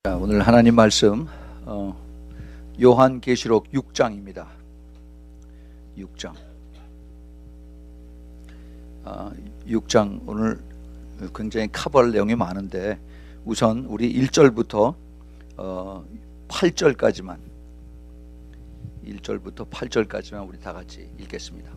자, 오늘 하나님 말씀 요한계시록 6장입니다. 6장 6장 오늘 굉장히 커버할 내용이 많은데 우선 우리 1절부터 8절까지만 우리 다 같이 읽겠습니다.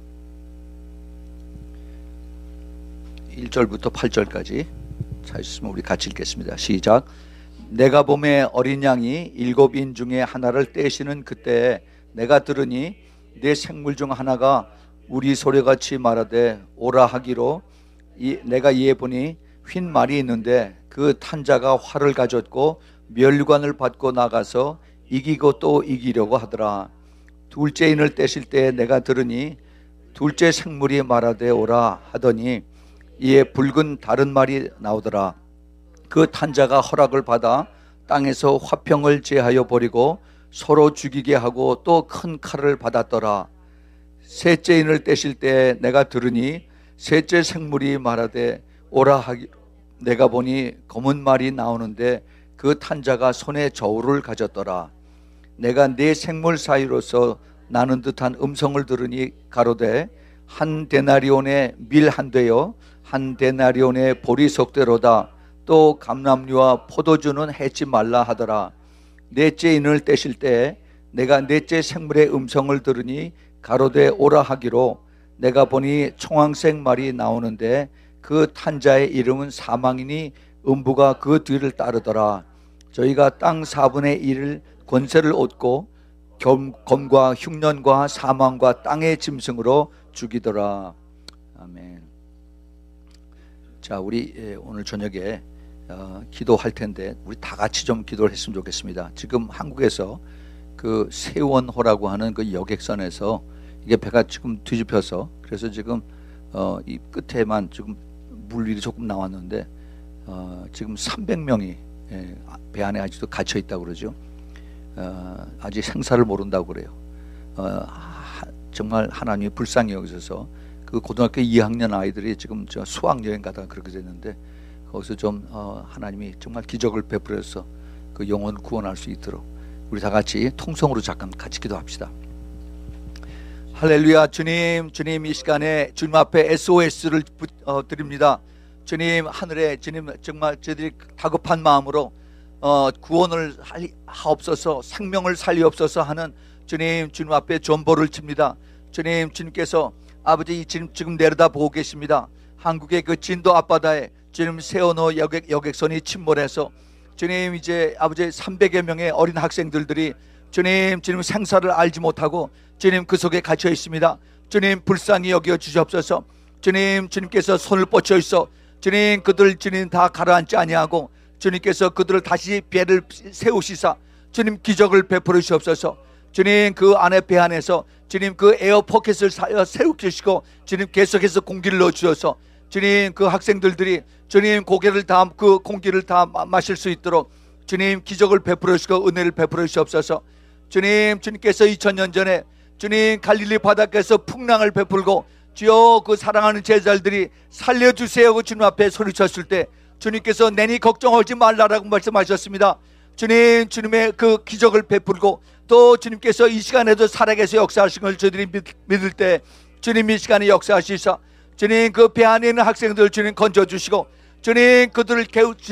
1절부터 8절까지 찾으시면 우리 같이 읽겠습니다. 시작. 내가 봄에 어린 양이 7인 중에 하나를 떼시는 그때에 내가 들으니 내 생물 중 하나가 우리 소리같이 말하되 오라 하기로 내가 이에 보니 휜 말이 있는데 그 탄자가 활을 가졌고 멸관을 받고 나가서 이기고 또 이기려고 하더라. 둘째 인을 떼실 때에 내가 들으니 둘째 생물이 말하되 오라 하더니 이에 붉은 다른 말이 나오더라. 그 탄자가 허락을 받아 땅에서 화평을 제하여 버리고 서로 죽이게 하고 또 큰 칼을 받았더라. 셋째 인을 떼실 때 내가 들으니 셋째 생물이 말하되 오라 하기 내가 보니 검은 말이 나오는데 그 탄자가 손에 저울을 가졌더라. 내가 네 생물 사이로서 나는 듯한 음성을 들으니 가로되 한 데나리온의 밀 한 되요 한 데나리온의 보리석대로다. 또 감람류와 포도주는 해치 말라 하더라. 넷째 인을 떼실 때 내가 넷째 생물의 음성을 들으니 가로되 오라 하기로 내가 보니 청황색 말이 나오는데 그 탄자의 이름은 사망이니 음부가 그 뒤를 따르더라. 저희가 땅 4분의 1을 권세를 얻고 검과 흉년과 사망과 땅의 짐승으로 죽이더라. 아멘. 자, 우리 오늘 저녁에 기도할 텐데 우리 다 같이 좀 기도를 했으면 좋겠습니다. 지금 한국에서 그 세원호라고 하는 그 여객선에서 이게 배가 지금 뒤집혀서 그래서 지금 이 끝에만 지금 물길이 조금 나왔는데 지금 300명이 배 안에 아직도 갇혀 있다고 그러죠. 아직 생사를 모른다고 그래요. 정말 하나님이 불쌍히 여기셔서 그 고등학교 2학년 아이들이 지금 저 수학여행 가다가 그렇게 됐는데 거기서 좀 하나님이 정말 기적을 베풀어서 그 영혼을 구원할 수 있도록 우리 다 같이 통성으로 잠깐 같이 기도합시다. 할렐루야. 주님 이 시간에 주님 앞에 SOS를 드립니다. 주님 하늘에 주님 정말 저희들이 다급한 마음으로 구원을 하옵소서 생명을 살리옵소서 하는 주님 앞에 존버를 칩니다. 주님께서 아버지 지금 내려다보고 계십니다. 한국의 그 진도 앞바다에 주님 세원호 여객선이 침몰해서 주님 이제 아버지 300여 명의 어린 학생들이 주님 생사를 알지 못하고 주님 그 속에 갇혀 있습니다. 주님 불쌍히 여겨 주시옵소서. 주님께서 손을 뻗쳐 있어 주님 그들 다 가라앉지 아니하고 주님께서 그들을 다시 배를 세우시사 주님 기적을 베풀어 주시옵소서. 주님 그 안에 배 안에서 주님 그 에어 포켓을 세우시고 주님 계속해서 공기를 넣어 주셔서 주님 그 학생들이 주님 고개를 다 그 공기를 다 마실 수 있도록 주님 기적을 베풀어 주시고 은혜를 베풀어 주시옵소서. 주님께서 2000년 전에 주님 갈릴리 바닷가에서 풍랑을 베풀고 주여 그 사랑하는 제자들이 살려주세요 그 주님 앞에 소리쳤을 때 주님께서 내니 걱정하지 말라라고 말씀하셨습니다. 주님의 그 기적을 베풀고 또 주님께서 이 시간에도 살아계셔 역사하신 걸 저희들이 믿을 때 주님 이 시간에 역사하시사 주님 그 배 안에 있는 학생들 주님 건져주시고 주님 그들을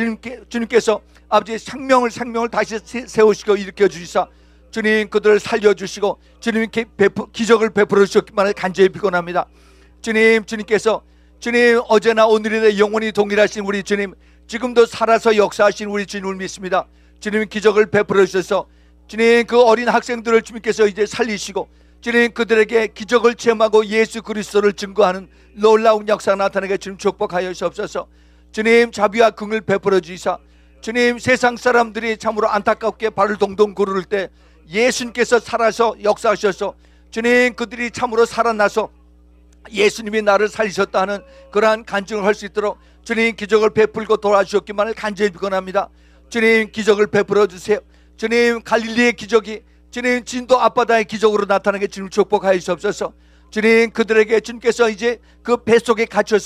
주님께서 아버지 생명을 다시 세우시고 일으켜 주시사 주님 그들을 살려주시고 주님 기적을 베풀어 주셨기만을 간절히 비곤합니다. 주님께서 주님 어제나 오늘이나 영원히 동일하신 우리 주님 지금도 살아서 역사하신 우리 주님을 믿습니다. 주님 기적을 베풀어 주셔서 주님 그 어린 학생들을 주님께서 이제 살리시고 주님 그들에게 기적을 체험하고 예수 그리스도를 증거하는 놀라운 역사가 나타나게 주님 축복하여 주옵소서. 주님 자비와 긍을 베풀어 주시사 주님 세상 사람들이 참으로 안타깝게 발을 동동 구를 때 예수님께서 살아서 역사하셔서 주님 그들이 참으로 살아나서 예수님이 나를 살리셨다 하는 그러한 간증을 할 수 있도록 주님 기적을 베풀고 도와주셨기만을 간절히 비건합니다. 주님 기적을 베풀어 주세요. 주님 갈릴리의 기적이 주님 진도 앞바다의 기적으로 나타나게 주님 축복하여 주옵소서. 주님 그들에게 주님께서 이제 그 배 속에 갇혀서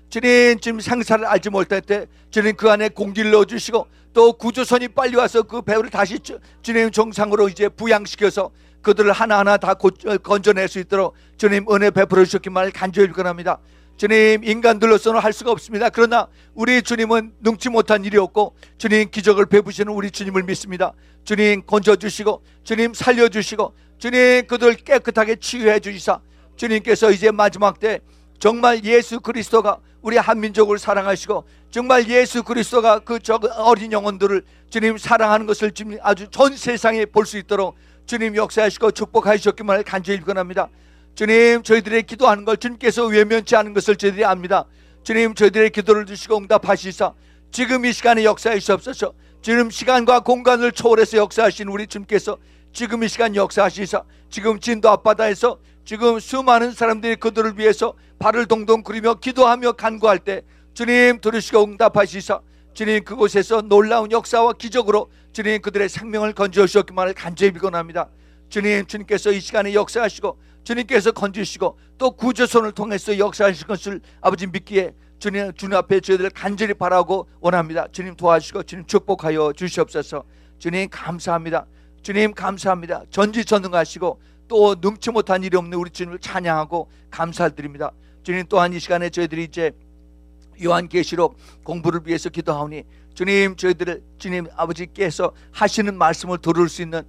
주님 지금 생사를 알지 못할 때 주님 그 안에 공기를 넣어주시고 또 구조선이 빨리 와서 그 배를 다시 주님 정상으로 이제 부양시켜서 그들을 하나하나 다 건져낼 수 있도록 주님 은혜 베풀어 주셨기만을 간절히 빌건합니다. 주님 인간들로서는 할 수가 없습니다. 그러나 우리 주님은 능치 못한 일이 없고 주님 기적을 베푸시는 우리 주님을 믿습니다. 주님 건져주시고 주님 살려주시고 주님 그들 깨끗하게 치유해 주시사 주님께서 이제 마지막 때 정말 예수 그리스도가 우리 한민족을 사랑하시고 정말 예수 그리스도가 그 어린 영혼들을 주님 사랑하는 것을 지금 아주 전 세상에 볼 수 있도록 주님 역사하시고 축복하셨기만을 간절히 빌건합니다. 주님 저희들의 기도하는 걸 주님께서 외면치 않은 것을 저희들이 압니다. 주님 저희들의 기도를 주시고 응답하시사 지금 이 시간에 역사해 주옵소서. 지금 시간과 공간을 초월해서 역사하신 우리 주님께서 지금 이 시간 역사하시사 지금 진도 앞바다에서 지금 수많은 사람들이 그들을 위해서 발을 동동 구르며 기도하며 간구할 때 주님 들으시고 응답하시사 주님 그곳에서 놀라운 역사와 기적으로 주님 그들의 생명을 건져주셨기만을 간절히 빌건합니다. 주님께서 이 시간에 역사하시고 주님께서 건지시고 또 구조선을 통해서 역사하실 것을 아버지 믿기에 주님 앞에 저희들 간절히 바라고 원합니다. 주님 도와주시고 주님 축복하여 주시옵소서. 주님 감사합니다. 주님 감사합니다. 전지전능하시고 또 능치 못한 일이 없는 우리 주님을 찬양하고 감사드립니다. 주님 또한 이 시간에 저희들이 이제 요한계시록 공부를 위해서 기도하오니 주님 저희들을 주님 아버지께서 하시는 말씀을 들을 수 있는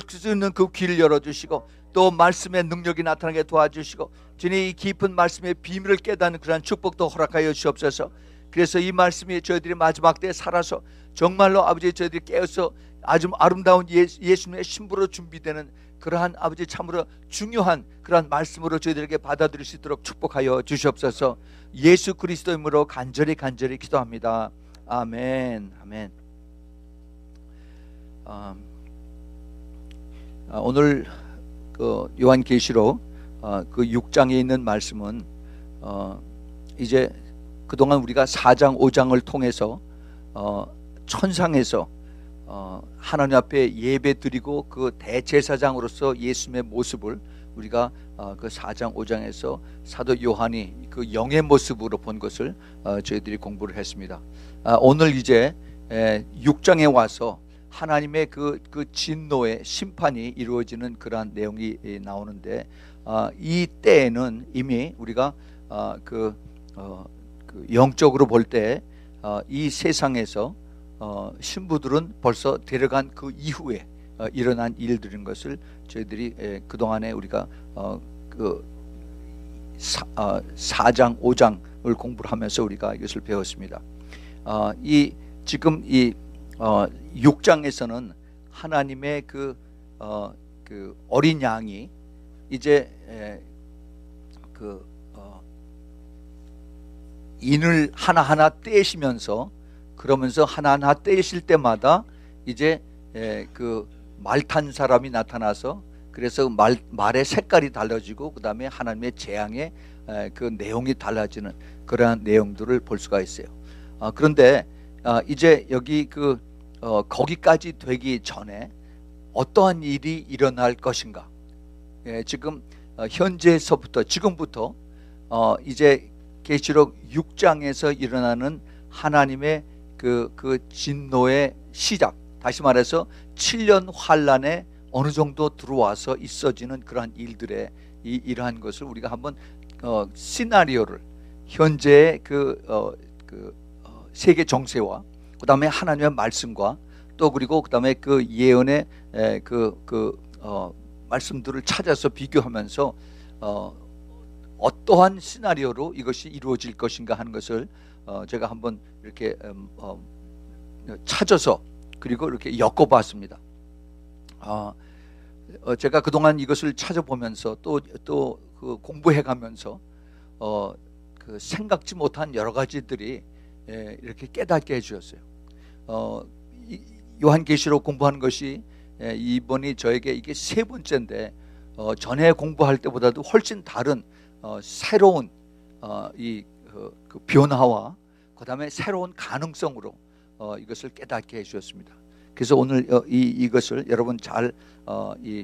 그 귀를 열어주시고 또 말씀의 능력이 나타나게 도와주시고 주님 이 깊은 말씀의 비밀을 깨닫는 그러한 축복도 허락하여 주옵소서. 그래서 이 말씀이 저희들이 마지막 때에 살아서 정말로 아버지 저희들이 깨어서 아주 아름다운 예수님의 신부로 준비되는 그러한 아버지 참으로 중요한 그러한 말씀으로 저희들에게 받아들일 수 있도록 축복하여 주시옵소서. 예수 그리스도 이름으로 간절히 기도합니다. 아멘. 아멘. 오늘 그 요한계시록 그 6장에 있는 말씀은 이제 그동안 우리가 4장 5장을 통해서 천상에서 하나님 앞에 예배드리고 그 대제사장으로서 예수님의 모습을 우리가 그 4장 5장에서 사도 요한이 그 영의 모습으로 본 것을 저희들이 공부를 했습니다. 오늘 이제 6장에 와서 하나님의 그 진노의 심판이 이루어지는 그러한 내용이 나오는데 이 때에는 이미 우리가 그 영적으로 볼 때 이 세상에서 신부들은 벌써 데려간 그 이후에 일어난 일들인 것을 저희들이 그동안에 우리가 그 4장 5장을 공부를 하면서 우리가 이것을 배웠습니다. 이 지금 이 6장에서는 하나님의 그 어린 양이 이제 인을 하나하나 떼시면서 그러면서 하나하나 떼실 때마다 이제 그 말 탄 사람이 나타나서 그래서 말의 색깔이 달라지고 그 다음에 하나님의 재앙의 그 내용이 달라지는 그러한 내용들을 볼 수가 있어요. 그런데 이제 여기 거기까지 되기 전에 어떠한 일이 일어날 것인가? 지금 현재서부터 지금부터 이제 계시록 6장에서 일어나는 하나님의 그 진노의 시작, 다시 말해서 7년 환란에 어느 정도 들어와서 있어지는 그러한 일들의 이러한 것을 우리가 한번 시나리오를 현재의 세계 정세와 그 다음에 하나님의 말씀과 또 그리고 그 다음에 그 예언의 말씀들을 찾아서 비교하면서 어떠한 시나리오로 이것이 이루어질 것인가 하는 것을 제가 한번 이렇게 찾아서 그리고 이렇게 엮어봤습니다. 제가 그동안 이것을 찾아보면서 또 그 공부해가면서 그 생각지 못한 여러 가지들이 이렇게 깨닫게 해주셨어요. 요한계시록 공부하는 것이 이번이 저에게 이게 세 번째인데 전에 공부할 때보다도 훨씬 다른 새로운 그 변화와 그 다음에 새로운 가능성으로 이것을 깨닫게 해주셨습니다. 그래서 오늘 이것을 여러분 잘 이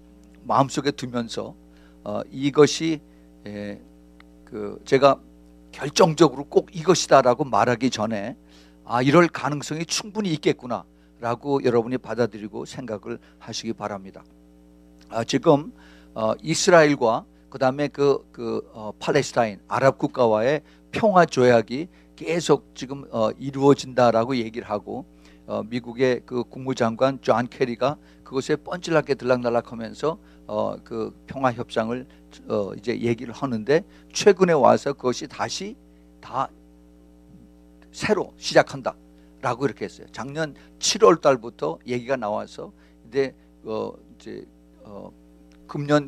마음속에 두면서 이것이 제가 결정적으로 꼭 이것이다라고 말하기 전에 이럴 가능성이 충분히 있겠구나라고 여러분이 받아들이고 생각을 하시기 바랍니다. 지금 이스라엘과 그다음에 팔레스타인 아랍 국가와의 평화 조약이 계속 지금 이루어진다라고 얘기를 하고 미국의 그 국무장관 존 케리가 그것에 뻔질나게 들락날락하면서 그 평화 협상을 이제 얘기를 하는데 최근에 와서 그것이 다시 다 새로 시작한다라고 이렇게 했어요. 작년 7월 달부터 얘기가 나와서 근데 이제 금년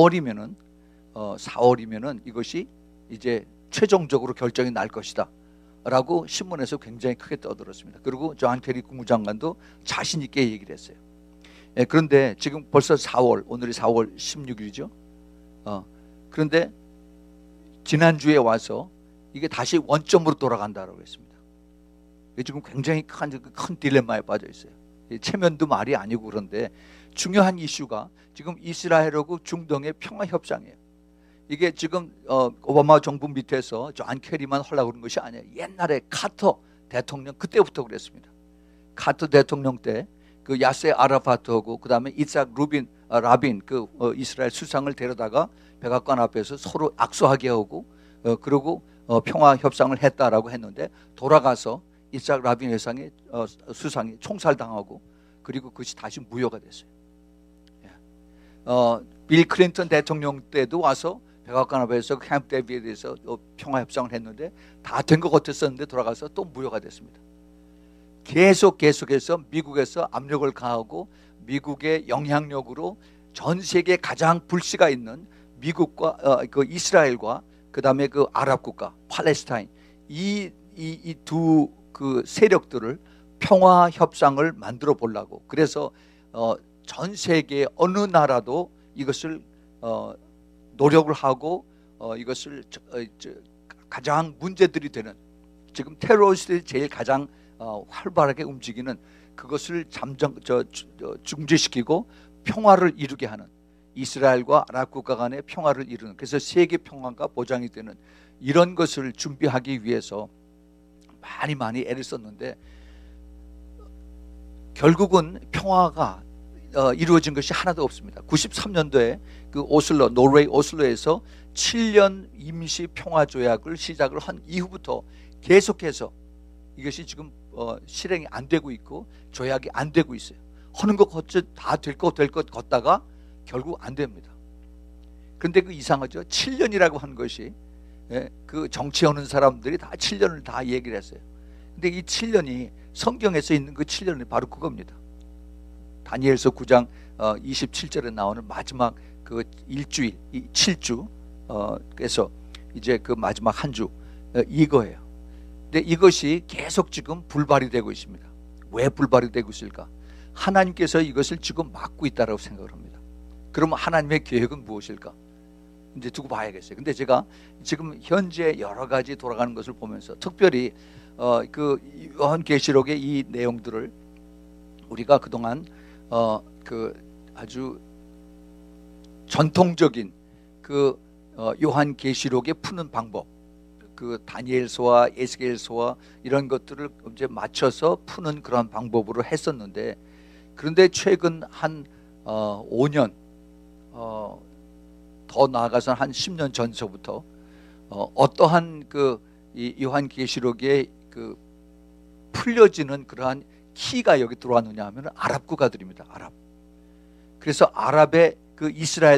4월이면은 이것이 이제 최종적으로 결정이 날 것이다 라고 신문에서 굉장히 크게 떠들었습니다. 그리고 존 케리 국무장관도 자신 있게 얘기를 했어요. 그런데 지금 벌써 4월, 오늘이 4월 16일이죠. 그런데 지난주에 와서 이게 다시 원점으로 돌아간다고 했습니다. 지금 굉장히 큰 딜레마에 빠져 있어요. 체면도 말이 아니고 그런데 중요한 이슈가 지금 이스라엘하고 중동의 평화 협상이에요. 이게 지금 오바마 정부 밑에서 존 케리만 하려고 그런 것이 아니에요. 옛날에 카터 대통령 그때부터 그랬습니다. 카터 대통령 때 그 야세 아라파트하고 그다음에 이삭 라빈 그 이스라엘 수상을 데려다가 백악관 앞에서 서로 악수하게 하고 그리고 평화 협상을 했다라고 했는데 돌아가서 이삭 라빈 수상이 총살당하고 그리고 그것이 다시 무효가 됐어요. 빌 클린턴 대통령 때도 와서 백악관 앞에서 캠프 데이비드에서 평화 협상을 했는데 다 된 것 같았었는데 돌아가서 또 무효가 됐습니다. 계속해서 미국에서 압력을 가하고 미국의 영향력으로 전 세계 가장 불씨가 있는 미국과 그 이스라엘과 그다음에 그 아랍 국가 팔레스타인 이 두 그 세력들을 평화 협상을 만들어 보려고 그래서 전 세계 어느 나라도 이것을 노력을 하고 이것을 가장 문제들이 되는 지금 테러리스트들이 제일 가장 활발하게 움직이는 그것을 중지시키고 평화를 이루게 하는 이스라엘과 아랍 국가 간의 평화를 이루는 그래서 세계 평화가 보장이 되는 이런 것을 준비하기 위해서 많이 애를 썼는데 결국은 평화가 이루어진 것이 하나도 없습니다. 93년도에 그 노르웨이 오슬로에서 7년 임시 평화 조약을 시작을 한 이후부터 계속해서 이것이 지금 실행이 안 되고 있고 조약이 안 되고 있어요. 하는 것 다 될 것 같다가 결국 안 됩니다. 그런데 그 이상하죠. 7년이라고 한 것이 그 정치하는 사람들이 다 7년을 다 얘기를 했어요. 근데 이 7년이 성경에서 있는 그 7년이 바로 그겁니다. 다니엘서 9장 27절에 나오는 마지막 그 일주일, 7주 그래서 이제 그 마지막 한 주 이거예요. 근데 이것이 계속 지금 불발이 되고 있습니다. 왜 불발이 되고 있을까? 하나님께서 이것을 지금 막고 있다고 생각을 합니다. 그러면 하나님의 계획은 무엇일까? 이제 두고 봐야겠어요. 근데 제가 지금 현재 여러 가지 돌아가는 것을 보면서 특별히 그 요한계시록의 이 내용들을 우리가 그동안 그 아주 전통적인 그 요한계시록에 푸는 방법 그 다니엘서와 에스겔서와 이런 것들을 이제 맞춰서 푸는 그런 방법으로 했었는데 그런데 최근 한 5년 더 나아가서 한 10년 전서부터 어떠한 그 이 요한계시록에 그 풀려지는 그러한 키가 여기 들어왔느냐 하면 아랍 국가들입니다. 아랍. 그래서 아랍의 그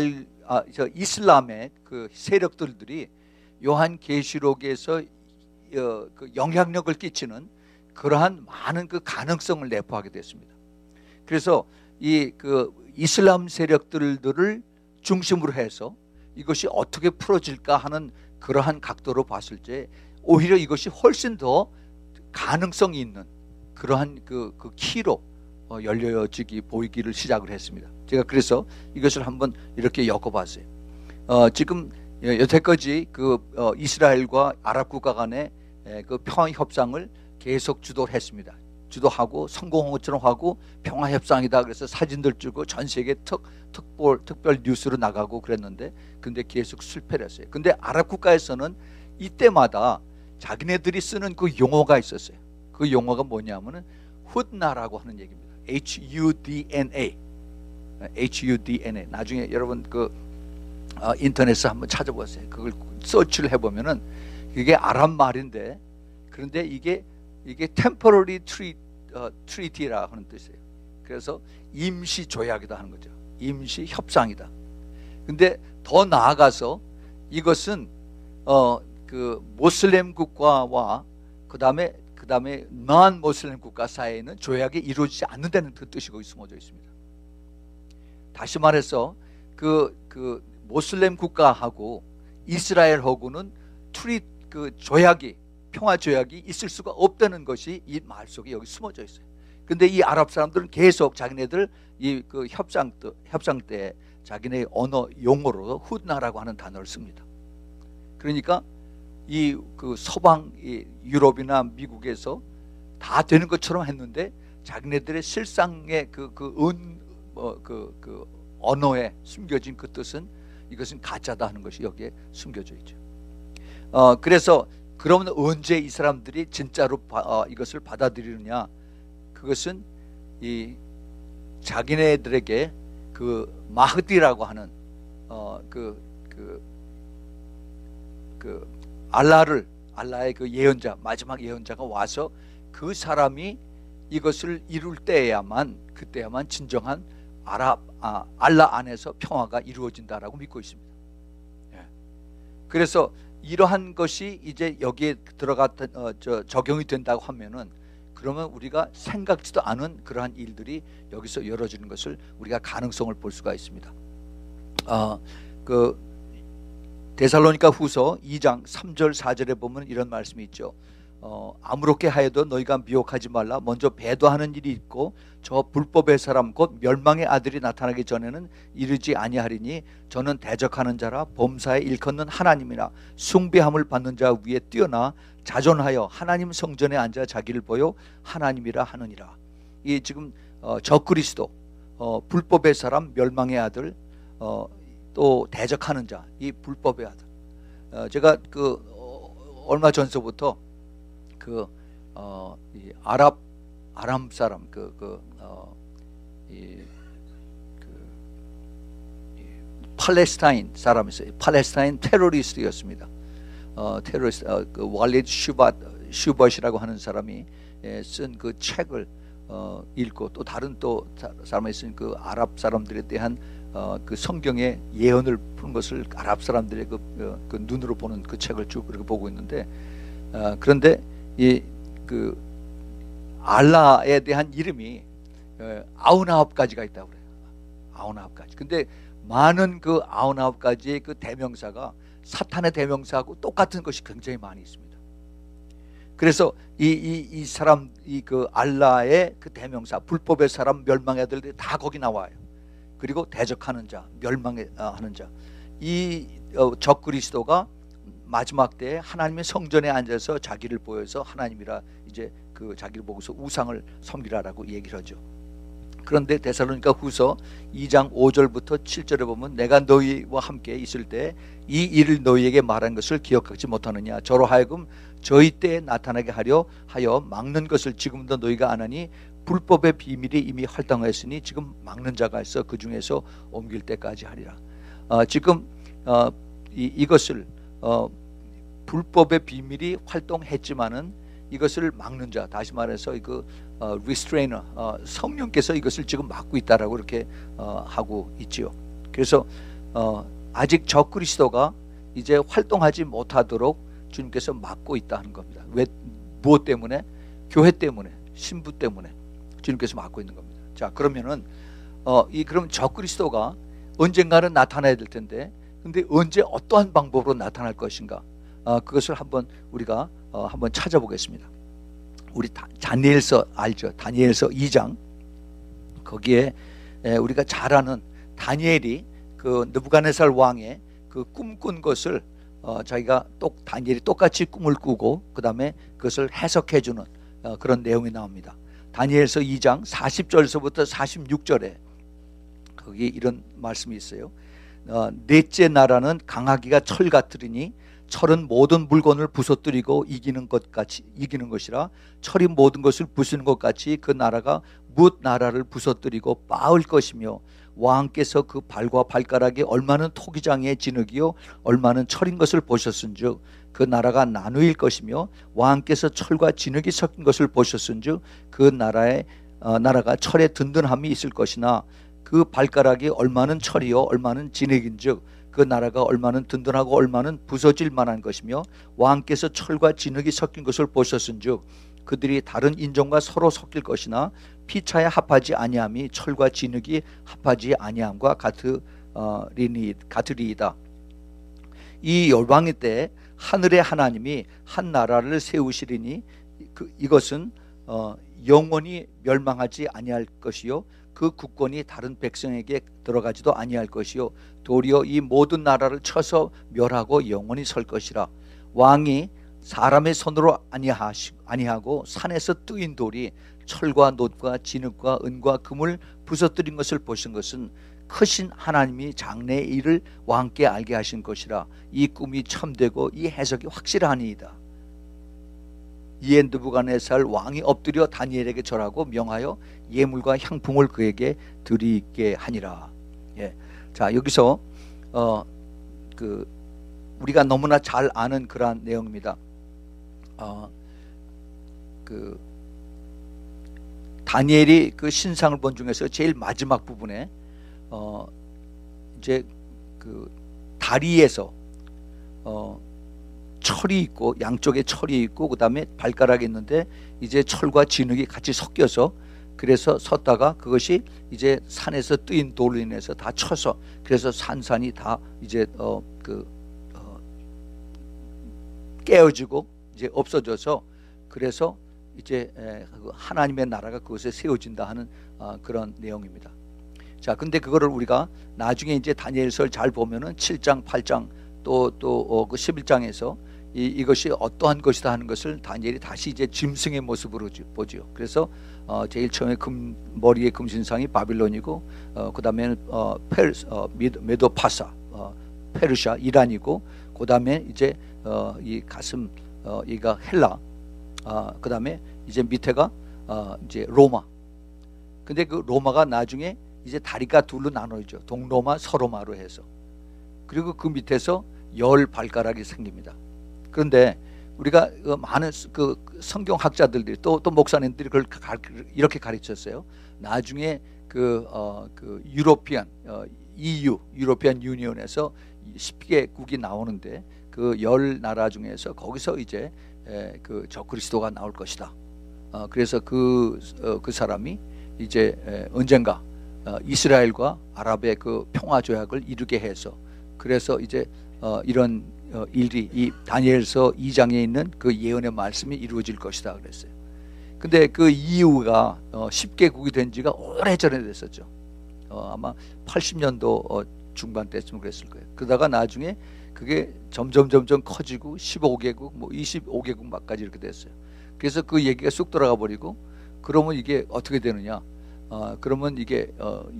이슬람의 그 세력들이 요한계시록에서 그 영향력을 끼치는 그러한 많은 그 가능성을 내포하게 됐습니다. 그래서 이 그 이슬람 세력들을 중심으로 해서 이것이 어떻게 풀어질까 하는 그러한 각도로 봤을 때 오히려 이것이 훨씬 더 가능성이 있는 그러한 그 키로 열려지기 보이기를 시작을 했습니다. 제가 그래서 이것을 한번 이렇게 엮어봤어요. 지금 여태까지 그 이스라엘과 아랍 국가 간의 그 평화 협상을 계속 주도를 했습니다. 주도하고 성공한 것처럼 하고 평화 협상이다 그래서 사진들 찍고 전 세계 특별 뉴스로 나가고 그랬는데 근데 계속 실패를 했어요. 근데 아랍 국가에서는 이때마다 자기네들이 쓰는 그 용어가 있었어요. 그 용어가 뭐냐면은 훗나라고 하는 얘기입니다. HUDNA. HUDNA. 나중에 여러분 그 인터넷에 한번 찾아보세요. 그걸 서치를 해보면은 이게 아랍 말인데, 그런데 이게 temporary treaty라 하는 뜻이에요. 그래서 임시 조약이다 하는 거죠. 임시 협상이다. 근데 더 나아가서 이것은 그 모슬렘 국가와 그다음에 non 모슬렘 국가 사이에는 조약이 이루어지지 않는다는 그 뜻이 거기 숨어져 있습니다. 다시 말해서 그 모슬렘 국가하고 이스라엘하고는 그 조약이, 평화 조약이 있을 수가 없다는 것이 이 말 속에 여기 숨어져 있어요. 근데 이 아랍 사람들은 계속 자기네들 이 그 협상 때 자기네 언어 용어로 훗나라고 하는 단어를 씁니다. 그러니까 이 그 서방 유럽이나 미국에서 다 되는 것처럼 했는데 자기네들의 실상의 그 언어에 숨겨진 그 뜻은 이것은 가짜다 하는 것이 여기에 숨겨져 있죠. 그래서 그러면 언제 이 사람들이 진짜로 이것을 받아들이느냐? 그것은 이 자기네들에게 그 마흐디라고 하는 알라의 그 예언자, 마지막 예언자가 와서 그 사람이 이것을 이룰 그때야만 진정한 알라 안에서 평화가 이루어진다라고 믿고 있습니다. 예. 그래서 이러한 것이 이제 여기에 적용이 된다고 하면은, 그러면 우리가 생각지도 않은 그러한 일들이 여기서 열어지는 것을 우리가 가능성을 볼 수가 있습니다. 그 데살로니가 후서 2장 3절 4절에 보면 이런 말씀이 있죠. 아무렇게 하여도 너희가 미혹하지 말라. 먼저 배도하는 일이 있고 저 불법의 사람 곧 멸망의 아들이 나타나기 전에는 이르지 아니하리니 저는 대적하는 자라 범사에 일컫는 하나님이라 숭배함을 받는 자 위에 뛰어나 자존하여 하나님 성전에 앉아 자기를 보여 하나님이라 하느니라. 이 지금 적그리스도, 불법의 사람, 멸망의 아들, 또 대적하는 자, 이 불법의 아들. 제가 얼마 전서부터 이 아랍 사람 팔레스타인 사람이 있어요. 팔레스타인 테러리스트였습니다. 테러리스트 그 walid 슈벗이라고 하는 사람이 쓴 그 책을 읽고 또 다른 사람이 쓴 그 아랍 사람들에 대한 그 성경의 예언을 푸는 것을 아랍 사람들의 그 눈으로 보는 그 책을 쭉 그렇게 보고 있는데, 그런데 그 알라에 대한 이름이 99가지가 있다고 그래요. 99가지. 근데 많은 그 99가지의 그 대명사가 사탄의 대명사하고 똑같은 것이 굉장히 많이 있습니다. 그래서 이 사람, 그 알라의 그 대명사, 불법의 사람, 멸망의 아들들이 다 거기 나와요. 그리고 대적하는 자, 멸망하는 자, 이 적그리스도가 마지막 때에 하나님의 성전에 앉아서 자기를 보여서 하나님이라 이제 그 자기를 보고서 우상을 섬기라라고 얘기를 하죠. 그런데 데살로니가 후서 2장 5절부터 7절에 보면 내가 너희와 함께 있을 때 이 일을 너희에게 말한 것을 기억하지 못하느냐. 저로 하여금 저희 때에 나타나게 하려 하여 막는 것을 지금도 너희가 안 하니 불법의 비밀이 이미 활동하였으니 지금 막는 자가 있어 그 중에서 옮길 때까지 하리라. 지금 이것을 불법의 비밀이 활동했지만은 이것을 막는 자, 다시 말해서 restrainer, 성령께서 이것을 지금 막고 있다라고 이렇게 하고 있지요. 그래서 아직 적그리스도가 이제 활동하지 못하도록 주님께서 막고 있다는 겁니다. 왜? 무엇 때문에? 교회 때문에, 신부 때문에 주님께서 막고 있는 겁니다. 자, 그러면은 그럼 적그리스도가 언젠가는 나타나야 될 텐데, 근데 언제 어떠한 방법으로 나타날 것인가? 그것을 우리가 한번 찾아보겠습니다. 우리 다니엘서 알죠? 다니엘서 2장, 거기에 우리가 잘 아는 다니엘이 그 느부갓네살 왕의 그 꿈꾼 것을 다니엘이 똑같이 꿈을 꾸고 그 다음에 그것을 해석해 주는 그런 내용이 나옵니다. 다니엘서 2장 40절서부터 46절에 거기 이런 말씀이 있어요. 넷째 나라는 강하기가 철 같으리니 철은 모든 물건을 부서뜨리고 이기는 것이라 철이 모든 것을 부수는 것 같이 그 나라가 뭇 나라를 부서뜨리고 빻을 것이며 왕께서 그 발과 발가락이 얼마는 토기장의 진흙이요 얼마는 철인 것을 보셨은즉 그 나라가 나누일 것이며 왕께서 철과 진흙이 섞인 것을 보셨은즉 그 나라가 철의 든든함이 있을 것이나 그 발가락이 얼마는 철이요 얼마는 진흙인즉 그 나라가 얼마는 든든하고 얼마는 부서질 만한 것이며 왕께서 철과 진흙이 섞인 것을 보셨은즉 그들이 다른 인종과 서로 섞일 것이나 피차에 합하지 아니함이 철과 진흙이 합하지 아니함과 같으리이다. 이 열방의 때 하늘의 하나님이 한 나라를 세우시리니 이것은 영원히 멸망하지 아니할 것이요 그 국권이 다른 백성에게 들어가지도 아니할 것이요 도리어 이 모든 나라를 쳐서 멸하고 영원히 설 것이라. 왕이 사람의 손으로 아니하고 산에서 뜨인 돌이 철과 놋과 진흙과 은과 금을 부서뜨린 것을 보신 것은 크신 하나님이 장래의 일을 왕께 알게 하신 것이라. 이 꿈이 참되고 이 해석이 확실하니이다. 이에 느부갓네살 왕이 엎드려 다니엘에게 절하고 명하여 예물과 향품을 그에게 드리게 하니라. 예. 자, 여기서 우리가 너무나 잘 아는 그러한 내용입니다. 다니엘이 그 신상을 본 중에서 제일 마지막 부분에 이제 그 다리에서 철이 있고 양쪽에 철이 있고 그 다음에 발가락이 있는데 이제 철과 진흙이 같이 섞여서 그래서 섰다가 그것이 이제 산에서 뜨인 돌로 인해서 다 쳐서 그래서 산산이 다 이제 깨어지고 이제 없어져서 그래서 이제 하나님의 나라가 그것에 세워진다 하는 그런 내용입니다. 자, 근데 그거를 우리가 나중에 이제 다니엘서를 잘 보면은 7장, 8장 또 그 11장에서 이것이 어떠한 것이다 하는 것을 다니엘이 다시 이제 짐승의 모습으로 보죠. 그래서 제일 처음에 머리의 금신상이 바빌론이고 그 다음에는 메도파사, 페르시아, 이란이고 그 다음에 이제 이 가슴 이가 헬라, 그 다음에 이제 밑에가 이제 로마. 근데 그 로마가 나중에 이제 다리가 둘로 나눠지죠. 동로마, 서로마로 해서. 그리고 그 밑에서 10발가락이 생깁니다. 그런데 우리가 많은 그 성경학자들이 또 목사님들이 그걸 이렇게 가르쳤어요. 나중에 그 유로피안 EU 유로피안 유니온에서 10개국이 나오는데 그 10나라 중에서 거기서 이제 그 적그리스도가 나올 것이다. 그래서 그 사람이 이제 언젠가 이스라엘과 아랍의 그 평화 조약을 이루게 해서 그래서 이제 이런 일이 이 다니엘서 2장에 있는 그 예언의 말씀이 이루어질 것이다 그랬어요. 근데 그 이후가 10개국이 된 지가 오래전에 됐었죠. 아마 80년도 중반 때쯤 그랬을 거예요. 그러다가 나중에 그게 점점 커지고 15개국 뭐 25개국 막까지 이렇게 됐어요. 그래서 그 얘기가 쑥 들어가 버리고 그러면 이게 어떻게 되느냐? 그러면 이게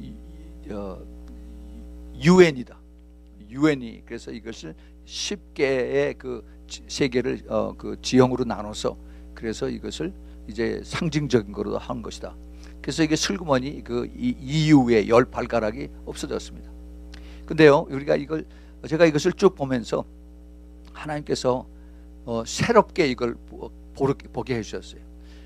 유엔이다. 유엔이 그래서 이것을 10개의 그 세계를 그 지형으로 나눠서 그래서 이것을 이제 상징적인 거로 한 것이다. 그래서 이게 슬그머니 그 EU의 10발가락이 없어졌습니다. 근데요, 제가 이것을 쭉 보면서 하나님께서 새롭게 이걸 보게 해주셨어요.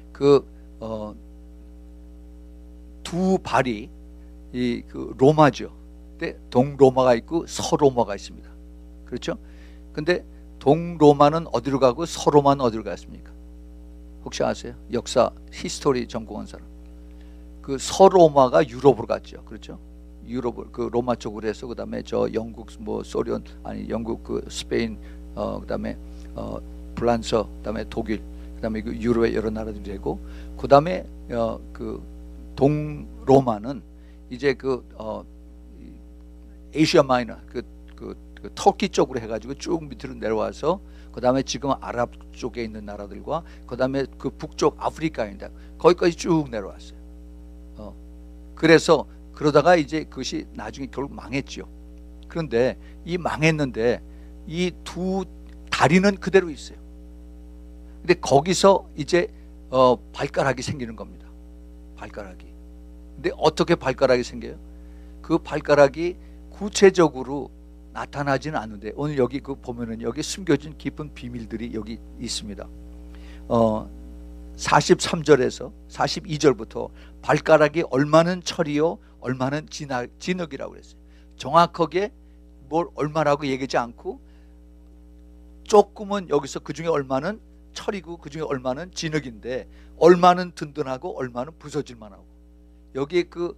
두 발이 그 로마죠. 근데 동로마가 있고 서로마가 있습니다. 그렇죠? 근데 동로마는 어디로 가고 서로마는 어디로 갔습니까? 혹시 아세요? 역사, 히스토리 전공한 사람. 그 서로마가 유럽으로 갔죠. 그렇죠? 유럽을 그 로마 쪽으로 해서 그다음에 저 영국 뭐 소련 아니 영국 그 스페인 그다음에 프랑스 그다음에 독일 그다음에 그 유럽의 여러 나라들이 되고 그다음에 그 동로마는 이제 아시아 마이너 그 터키 쪽으로 해가지고 쭉 밑으로 내려와서 그 다음에 지금 아랍 쪽에 있는 나라들과 그 다음에 그 북쪽 아프리카입니다. 거기까지 쭉 내려왔어요. 그래서 그러다가 이제 그것이 나중에 결국 망했죠. 그런데 이 망했는데 이 두 다리는 그대로 있어요. 근데 거기서 이제 발가락이 생기는 겁니다. 발가락이. 근데 어떻게 발가락이 생겨요? 그 발가락이 구체적으로 나타나지는 않는데, 오늘 여기 그 보면은 여기 숨겨진 깊은 비밀들이 여기 있습니다. 43절에서 42절부터 발가락이 얼마는 철이요 얼마는 진흙이라고 그랬어요. 정확하게 뭘 얼마라고 얘기하지 않고 조금은 여기서 그 중에 얼마는 철이고 그 중에 얼마는 진흙인데, 얼마는 든든하고 얼마는 부서질 만하고, 여기에 그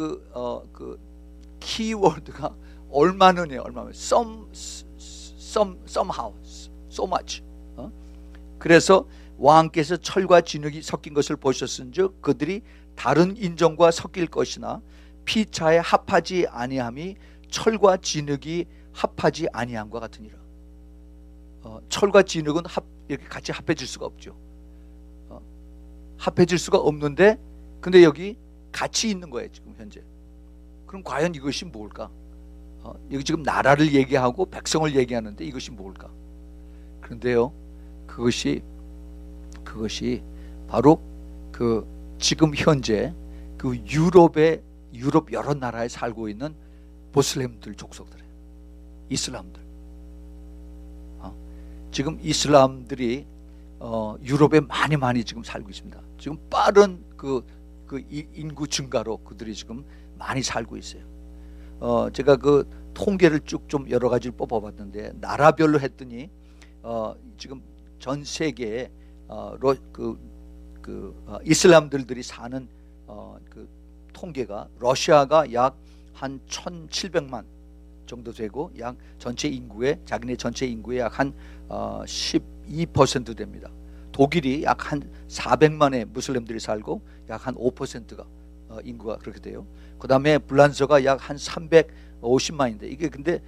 키워드가 얼마는이에요. 얼마는 somehow, so much. 그래서 왕께서 철과 진흙이 섞인 것을 보셨은즉 그들이 다른 인종과 섞일 것이나 피차에 합하지 아니함이 철과 진흙이 합하지 아니함과 같으니라. 철과 진흙은 이렇게 같이 합해질 수가 없죠. 합해질 수가 없는데, 근데 여기 같이 있는 거예요 지금 현재. 그럼 과연 이것이 뭘까? 여기 지금 나라를 얘기하고 백성을 얘기하는데 이것이 뭘까? 그런데요, 그것이 바로 그 지금 현재 그 유럽 여러 나라에 살고 있는 모슬렘들 족속들이에요. 이슬람들. 지금 이슬람들이 유럽에 많이 지금 살고 있습니다. 지금 빠른 그 인구 증가로 그들이 지금 많이 살고 있어요. 제가 그 통계를 쭉 좀 여러 가지를 뽑아봤는데, 나라별로 했더니 지금 전 세계에 이슬람들이 사는 그 통계가, 러시아가 약 한 1,700만 정도 되고, 약 전체 인구의 자기네 전체 인구의 약 한 12% 됩니다. 독일이 약 한 400만의 무슬림들이 살고 약 한 5%가 인구가 그렇게 돼요. 그 다음에 불란서가 약 한 350만인데, 이게 근데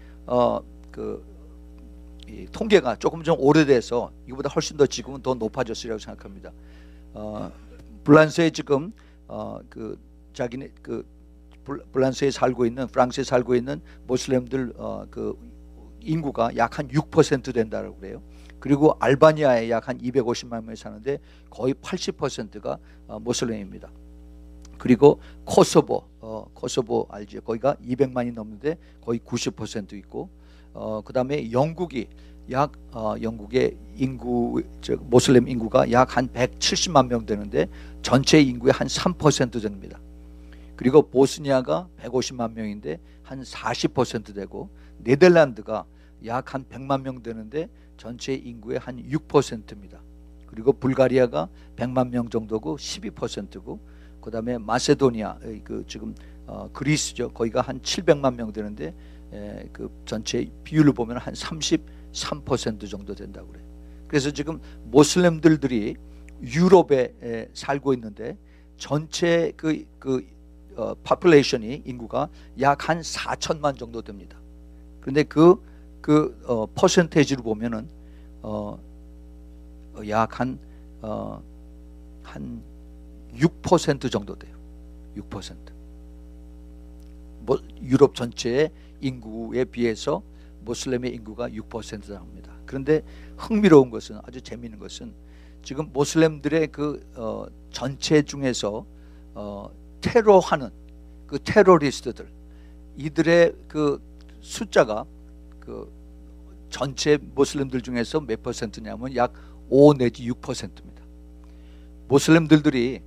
이 통계가 조금 좀 오래돼서 이거보다 훨씬 더 지금은 더 높아졌으리라고 생각합니다. 불란서에 지금 자기네 불란서에 살고 있는, 프랑스에 살고 있는 모슬렘들 그 인구가 약 한 6% 된다고 그래요. 그리고 알바니아에 약 한 250만 명이 사는데 거의 80%가 모슬렘입니다. 그리고 코소보 알죠? 거기가 200만이 넘는데 거의 90% 있고, 그 다음에 영국이 영국의 인구, 모슬렘 인구가 약 한 170만 명 되는데 전체 인구의 한 3% 됩니다. 그리고 보스니아가 150만 명인데 한 40% 되고, 네덜란드가 약 한 100만 명 되는데 전체 인구의 한 6%입니다. 그리고 불가리아가 100만 명 정도고 12%고, 그 다음에 마세도니아, 지금 그리스죠. 거기가 한 700만 명 되는데 그 전체 비율을 보면 한 33% 정도 된다고 그래요. 그래서 지금 모슬렘들이 유럽에 살고 있는데 전체 population이, 인구가 약 한 4천만 정도 됩니다. 그런데 퍼센테이지로 보면은 약 한 6% 정도 돼요. 6%. 유럽 전체의 인구에 비해서 모슬렘의 인구가 6%나 합니다. 그런데 흥미로운 것은, 아주 재미있는 것은, 지금 모슬렘들의 전체 중에서 테러하는 그 테러리스트들, 이들의 숫자가 전체 모슬렘들 중에서 몇 퍼센트냐면 약 5 내지 6%입니다. 모슬렘들이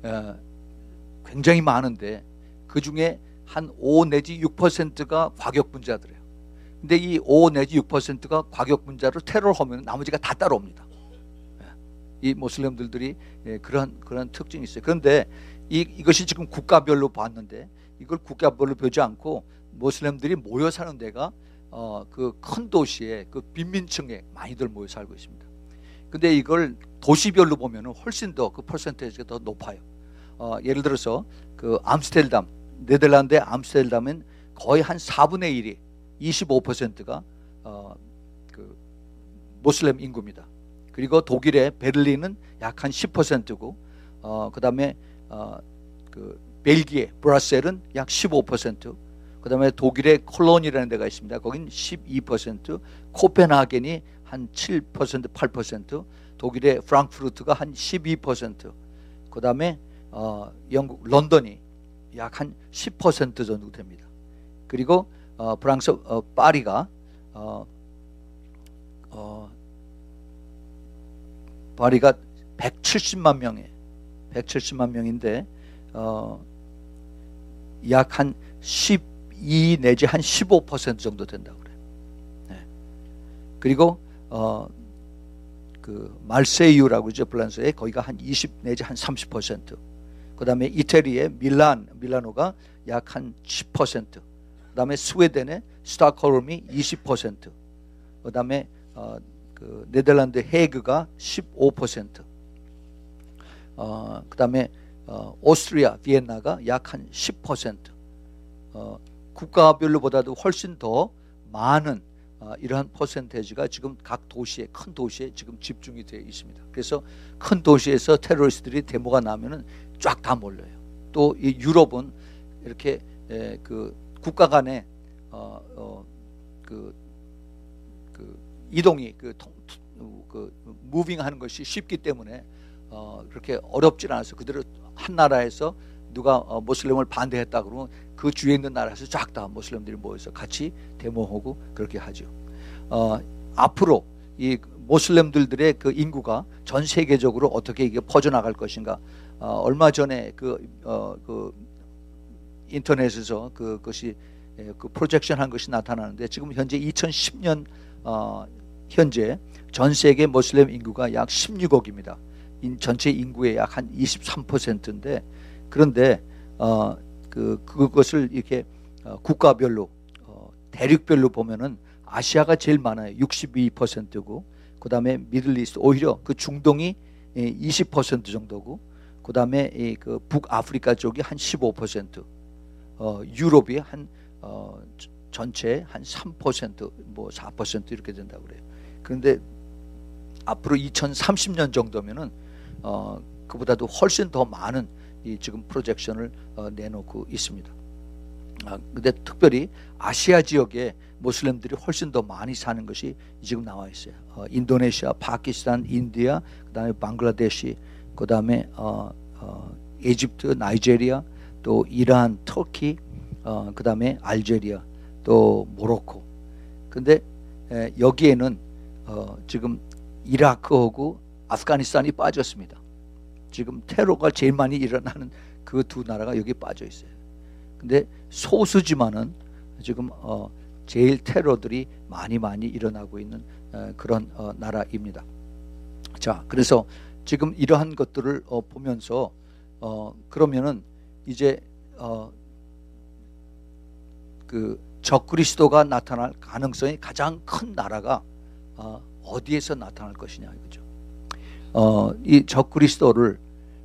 굉장히 많은데 그 중에 한 5 내지 6%가 과격분자들이에요. 근데 이 5 내지 6%가 과격분자로 테러하면 나머지가 다 따라옵니다. 이 모슬렘들이 그런 특징이 있어요. 그런데 이것이 지금 국가별로 봤는데, 이걸 국가별로 보지 않고 모슬렘들이 모여 사는 데가 그 큰 도시에 그 빈민층에 많이들 모여 살고 있습니다. 근데 이걸 도시별로 보면은 훨씬 더 그 퍼센테이지가 더 높아요. 예를 들어서 그 암스테르담, 네덜란드의 암스테르담은 거의 한 4분의 1이 25%가 그 모슬렘 인구입니다. 그리고 독일의 베를린은 약 한 10%고, 그 다음에 그 벨기에 브뤼셀은 약 15%, 그 다음에 독일의 콜론이라는 데가 있습니다. 거긴 12%, 코펜하겐이 한 7%, 8%, 독일의 프랑크푸르트가 한 12%, 그 다음에 영국 런던이 약 한 10% 정도 됩니다. 그리고 프랑스 파리가 파리가 170만 명에 170만 명인데 약 한 12 내지 한 15% 정도 된다고 그래요. 네. 그리고 그 말세유라고 그러죠. 프랑스에 거기가 한 20 내지 한 30%. 그다음에 이태리의 밀라노가 약 한 10%. 그다음에 스웨덴의 스톡홀름이 20%. 그다음에 그 네덜란드 헤이그가 15%. 그다음에 오스트리아 비엔나가 약 한 10%. 국가별로보다도 훨씬 더 많은 이러한 퍼센테이지가 지금 각 도시에, 큰 도시에 지금 집중이 되어 있습니다. 그래서 큰 도시에서 테러리스트들이 데모가 나면은 쫙 다 몰려요. 또 이 유럽은 이렇게 그 국가 간에 그 이동이 그 무빙하는 것이 쉽기 때문에 그렇게 어렵지 않아서 그대로 한 나라에서 누가 모슬림을 반대했다 그러면 그 주위에 있는 나라에서 쫙 다 모슬림들이 모여서 같이 데모하고 그렇게 하죠. 앞으로 이 모슬림들의 그 인구가 전 세계적으로 어떻게 이게 퍼져나갈 것인가. 얼마 전에 그 인터넷에서 그것이 그 프로젝션 한 것이 나타나는데 지금 현재 2010년 현재 전 세계 모슬림 인구가 약 16억입니다. 전체 인구의 약 한 23%인데 그런데 그것을 이렇게 국가별로 대륙별로 보면은 아시아가 제일 많아요. 62%고 그 다음에 미들리스트 오히려 그 중동이 20% 정도고 그 다음에 그 북아프리카 쪽이 한 15%, 유럽이 한 전체 한 3%, 뭐 4% 이렇게 된다고 그래요. 그런데 앞으로 2030년 정도면은 그보다도 훨씬 더 많은 이 지금 프로젝션을 내놓고 있습니다. 근데 특별히 아시아 지역에 모슬림들이 훨씬 더 많이 사는 것이 지금 나와 있어요. 인도네시아, 파키스탄, 인디아, 그다음에 방글라데시, 그다음에 이집트, 나이지리아, 또 이란, 터키, 그다음에 알제리아, 또 모로코. 근데 여기에는 지금 이라크하고 아프가니스탄이 빠졌습니다. 지금 테러가 제일 많이 일어나는 그 두 나라가 여기 빠져 있어요. 근데 소수지만은 지금 제일 테러들이 많이 일어나고 있는 그런 나라입니다. 자, 그래서 지금 이러한 것들을 보면서 그러면은 이제 그 적그리스도가 나타날 가능성이 가장 큰 나라가 어디에서 나타날 것이냐 이거죠. 이 적그리스도를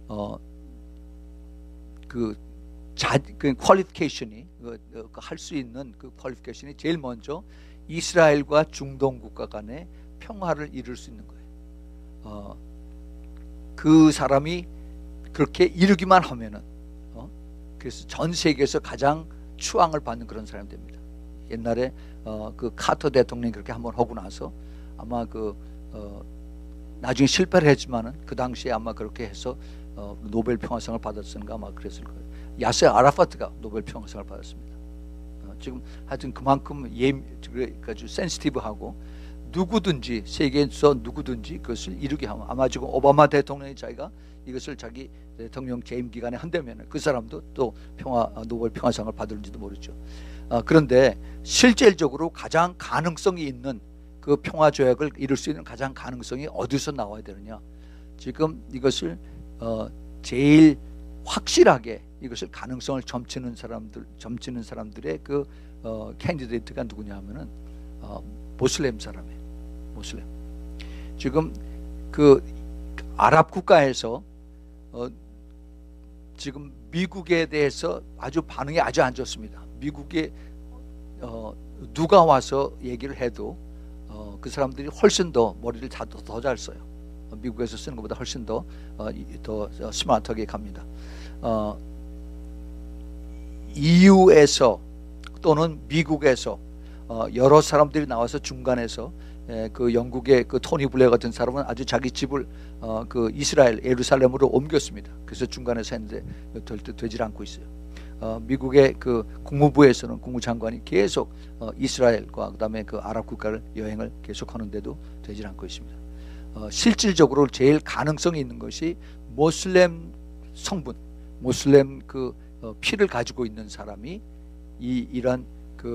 그 퀄리피케이션이 할 수 있는 그 퀄리피케이션이 제일 먼저 이스라엘과 중동 국가 간의 평화를 이룰 수 있는 거예요. 그 사람이 그렇게 이루기만 하면은 그래서 전 세계에서 가장 추앙을 받는 그런 사람이 됩니다. 옛날에 그 카터 대통령이 그렇게 한번 하고 나서 아마 나중에 실패를 했지만은 그 당시에 아마 그렇게 해서 노벨 평화상을 받았는가 아마 그랬을 거예요. 야세 아라파트가 노벨 평화상을 받았습니다. 지금 하여튼 그만큼 아주 센시티브하고 누구든지 세계에서 누구든지 그것을 이루게 하면 아마 지금 오바마 대통령이 자기가 이것을 자기 대통령 재임 기간에 한다면 그 사람도 또 노벨 평화상을 받을지도 모르죠. 그런데 실질적으로 가장 가능성이 있는 그 평화 조약을 이룰 수 있는 가장 가능성이 어디서 나와야 되느냐? 지금 이것을 제일 확실하게 이것을 가능성을 점치는 사람들의 그 캔디데이트가 누구냐 하면은 모슬렘 사람이에요. 모슬렘. 지금 그 아랍 국가에서 지금 미국에 대해서 아주 반응이 아주 안 좋습니다. 미국에 누가 와서 얘기를 해도 그 사람들이 훨씬 더 머리를 더 잘 써요. 미국에서 쓰는 것보다 훨씬 더 스마트하게 갑니다. EU에서 또는 미국에서 여러 사람들이 나와서 중간에서 그 영국의 그 토니 블레어 같은 사람은 아주 자기 집을 그 이스라엘 예루살렘으로 옮겼습니다. 그래서 중간에서 했는데 되질 않고 있어요. 미국의 그 국무부에서는 국무장관이 계속 이스라엘과 그다음에 그 아랍 국가를 여행을 계속하는데도 되질 않고 있습니다. 실질적으로 제일 가능성이 있는 것이 모슬렘 성분, 모슬렘 그 피를 가지고 있는 사람이 이런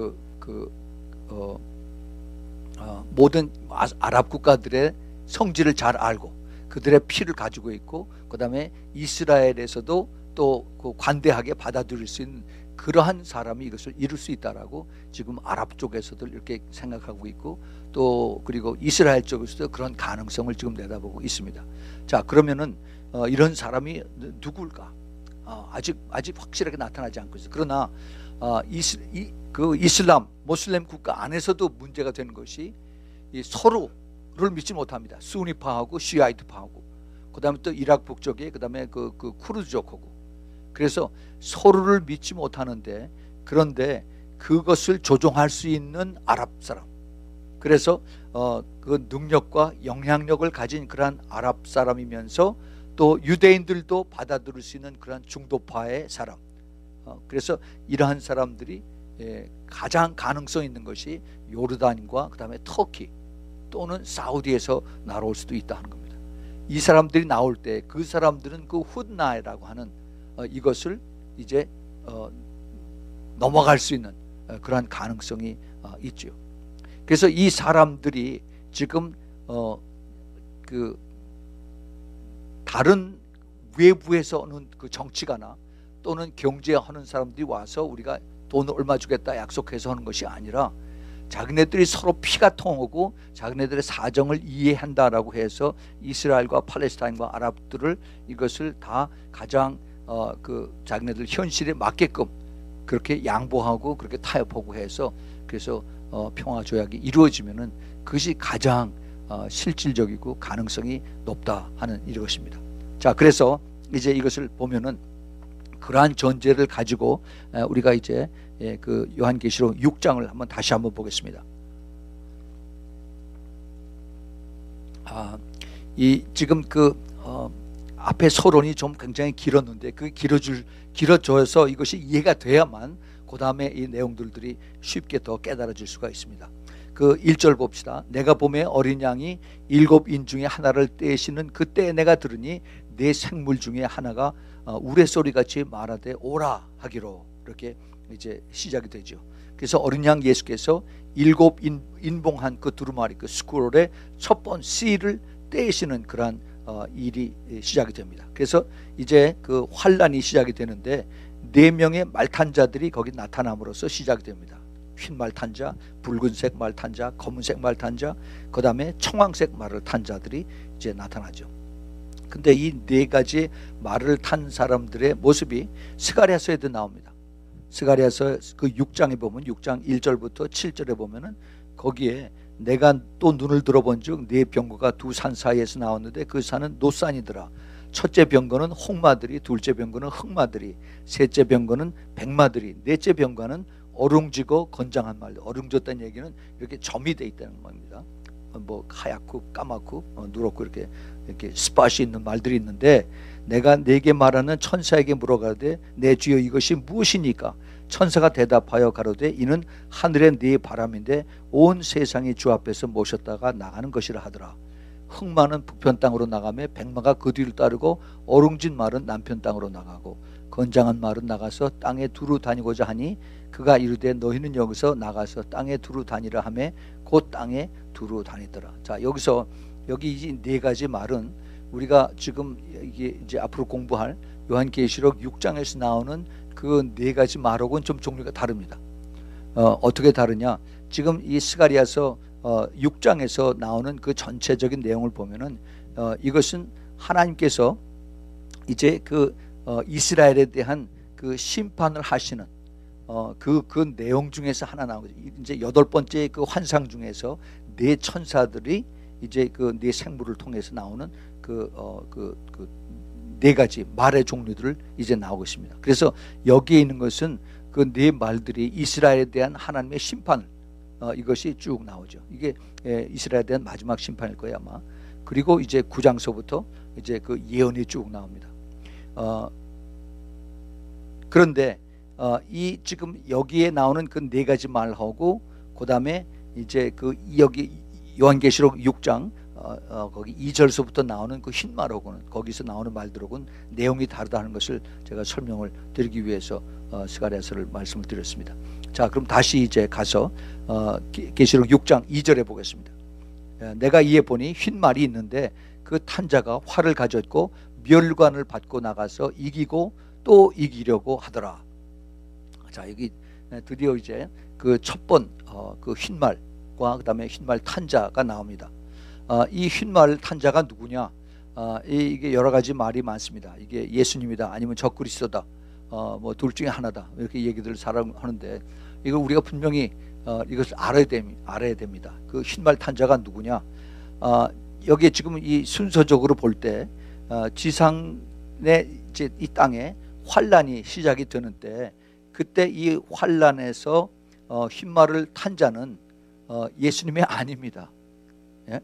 모든 아랍 국가들의 성질을 잘 알고 그들의 피를 가지고 있고 그다음에 이스라엘에서도 또 그 관대하게 받아들일 수 있는 그러한 사람이 이것을 이룰 수 있다라고 지금 아랍 쪽에서도 이렇게 생각하고 있고 또 그리고 이스라엘 쪽에서도 그런 가능성을 지금 내다보고 있습니다. 자, 그러면은 이런 사람이 누굴까? 아직 확실하게 나타나지 않고 있어요. 그러나 그 이슬람 모슬렘 국가 안에서도 문제가 되는 것이 서로를 믿지 못합니다. 수니파하고 시아이트파하고 그다음에 또 이라크 북쪽에 그다음에 그 쿠르드족하고 그래서 서로를 믿지 못하는데 그런데 그것을 조종할 수 있는 아랍 사람 그래서 그 능력과 영향력을 가진 그러한 아랍 사람이면서 또 유대인들도 받아들일 수 있는 그러한 중도파의 사람 그래서 이러한 사람들이 가장 가능성 있는 것이 요르단과 그 다음에 터키 또는 사우디에서 날아올 수도 있다 하는 겁니다. 이 사람들이 나올 때 그 사람들은 그 훗나이라고 하는 이것을 이제 넘어갈 수 있는 그러한 가능성이 있죠. 그래서 이 사람들이 지금 그 다른 외부에서 오는 그 정치가나 또는 경제하는 사람들이 와서 우리가 돈을 얼마 주겠다 약속해서 하는 것이 아니라 자기네들이 서로 피가 통하고 자기네들의 사정을 이해한다라고 해서 이스라엘과 팔레스타인과 아랍들을 이것을 다 가장 그 자기네들 현실에 맞게끔 그렇게 양보하고 그렇게 타협하고 해서 그래서 평화 조약이 이루어지면은 그것이 가장 실질적이고 가능성이 높다 하는 이것입니다. 자, 그래서 이제 이것을 보면은 그러한 전제를 가지고 우리가 이제 그 요한계시록 6장을 한번 다시 한번 보겠습니다. 이 지금 그 앞에 서론이 좀 굉장히 길었는데 그 길어져서 이것이 이해가 돼야만 그 다음에 이 내용들이 쉽게 더 깨달아질 수가 있습니다. 그 1절 봅시다. 내가 봄에 어린 양이 7인 중에 하나를 떼시는 그때 내가 들으니 네 생물 중에 하나가 우레소리같이 말하되 오라 하기로 이렇게 이제 시작이 되죠. 그래서 어린 양 예수께서 7 인봉한 그 두루마리 그 스크롤의 첫 번 씨를 떼시는 그러한 일이 시작이 됩니다. 그래서 이제 그 환란이 시작이 되는데 4명의 말탄 자들이 거기 나타남으로써 시작이 됩니다. 흰 말 탄 자, 붉은색 말 탄 자, 검은색 말 탄 자, 그 다음에 청황색 말을 탄 자들이 이제 나타나죠. 근데 이 4가지 말을 탄 사람들의 모습이 스가랴서에도 나옵니다. 스가랴서 그 6장에 보면 6장 1절부터 7절에 보면은 거기에 내가 또 눈을 들어본즉 네 병거가 두 산 사이에서 나왔는데 그 산은 노산이더라. 첫째 병거는 홍마들이, 둘째 병거는 흑마들이, 셋째 병거는 백마들이, 넷째 병거는 어룽지고 건장한 말들. 어룽졌다는 얘기는 이렇게 점이 돼 있다는 겁니다. 뭐 하얗고 까맣고 누렇고 이렇게 스팟이 있는 말들이 있는데 내가 네게 말하는 천사에게 물어가되 내 주여 이것이 무엇이니까? 천사가 대답하여 가로되 이는 하늘의 네 바람인데 온 세상이 주 앞에서 모셨다가 나가는 것이라 하더라. 흑마는 북편 땅으로 나가며 백마가 그 뒤를 따르고 어룽진 말은 남편 땅으로 나가고 건장한 말은 나가서 땅에 두루 다니고자 하니 그가 이르되 너희는 여기서 나가서 땅에 두루 다니라 하며 곧 땅에 두루 다니더라. 자, 여기 이 4가지 말은 우리가 지금 이게 이제 앞으로 공부할 요한계시록 6장에서 나오는 그 4가지 말하고는 좀 종류가 다릅니다. 어떻게 다르냐? 지금 이 스가랴서 6장에서 나오는 그 전체적인 내용을 보면은 이것은 하나님께서 이제 그 이스라엘에 대한 그 심판을 하시는 그 내용 중에서 하나 나오죠. 이제 8번째 그 환상 중에서 4 천사들이 이제 그 4 생물을 통해서 나오는 그 4가지 말의 종류들을 이제 나오고 있습니다. 그래서 여기에 있는 것은 그 4 말들이 이스라엘에 대한 하나님의 심판을 이것이 쭉 나오죠. 이게 이스라엘에 대한 마지막 심판일 거예요 아마. 그리고 이제 9장서부터 이제 그 예언이 쭉 나옵니다. 그런데 이 지금 여기에 나오는 그 네 가지 말하고 그 다음에 이제 그 여기 요한계시록 6장 거기 2절서부터 나오는 그 흰말하고는 거기서 나오는 말들하고는 내용이 다르다는 것을 제가 설명을 드리기 위해서 스가랴서를 말씀을 드렸습니다. 자, 그럼 다시 이제 가서 계시록 6장 2절에 보겠습니다. 내가 이에 보니 흰말이 있는데 그 탄자가 활을 가졌고 멸관을 받고 나가서 이기고 또 이기려고 하더라. 자, 여기 드디어 이제 그 첫 번 그 흰말과 그 다음에 흰말 탄자가 나옵니다. 이 흰말 탄자가 누구냐? 이게 여러 가지 말이 많습니다. 이게 예수님이다, 아니면 적그리스도다, 뭐 둘 중에 하나다, 이렇게 얘기들을 하는데 이걸 우리가 분명히 이것을 알아야 됩니다. 그 흰말 탄자가 누구냐? 여기에 지금 이 순서적으로 볼 때 지상의 이제 이 땅에 환란이 시작이 되는 때, 그때 이 환란에서 흰말을 탄 자는 예수님이 아닙니다. 예?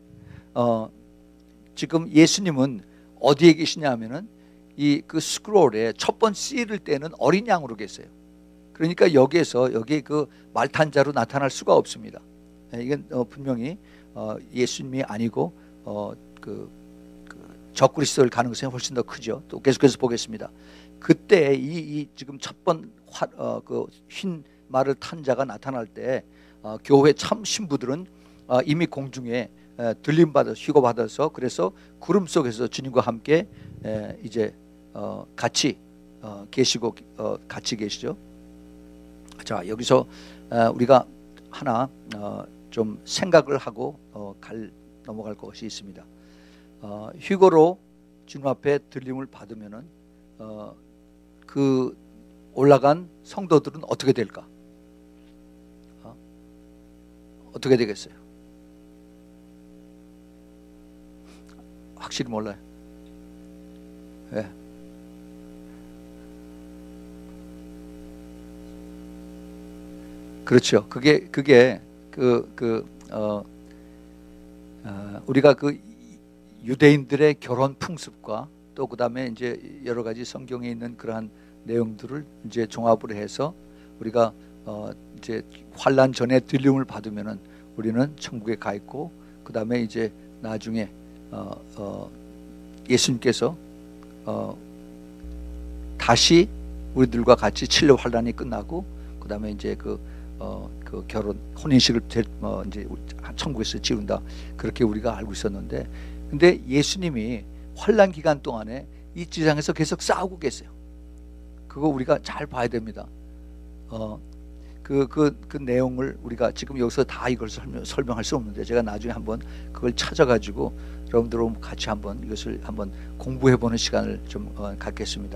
지금 예수님은 어디에 계시냐 하면은 이 그 스크롤에 첫 번 씨를 떼는 어린 양으로 계세요. 그러니까 여기에 그 말탄자로 나타날 수가 없습니다. 이건 분명히 예수님이 아니고 그 적그리스도일 가능성이 훨씬 더 크죠. 또 계속해서 보겠습니다. 그때 이 지금 첫 번 그 흰 말을 탄 자가 나타날 때 교회 참 신부들은 이미 공중에 들림받아서 희고받아서 그래서 구름 속에서 주님과 함께 이제 같이 계시고 같이 계시죠. 자, 여기서 우리가 하나 좀 생각을 하고 넘어갈 것이 있습니다. 휴거로 주님 앞에 들림을 받으면은 그 올라간 성도들은 어떻게 될까? 어떻게 되겠어요? 확실히 몰라요. 예. 그렇죠. 그게 우리가 그 유대인들의 결혼 풍습과 또 그다음에 이제 여러 가지 성경에 있는 그러한 내용들을 이제 종합을 해서 우리가 이제 환란 전에 들림을 받으면은 우리는 천국에 가 있고, 그다음에 이제 나중에 예수님께서 다시 우리들과 같이 7년 환란이 끝나고 그다음에 이제 그 결혼 혼인식을 이제 천국에서 치른다, 그렇게 우리가 알고 있었는데, 근데 예수님이 환란 기간 동안에 이 지상에서 계속 싸우고 계세요. 그거 우리가 잘 봐야 됩니다. 그 내용을 우리가 지금 여기서 다 이걸 설명할 수 없는데, 제가 나중에 한번 그걸 찾아가지고 여러분들하고 같이 한번 이것을 한번 공부해보는 시간을 좀 갖겠습니다.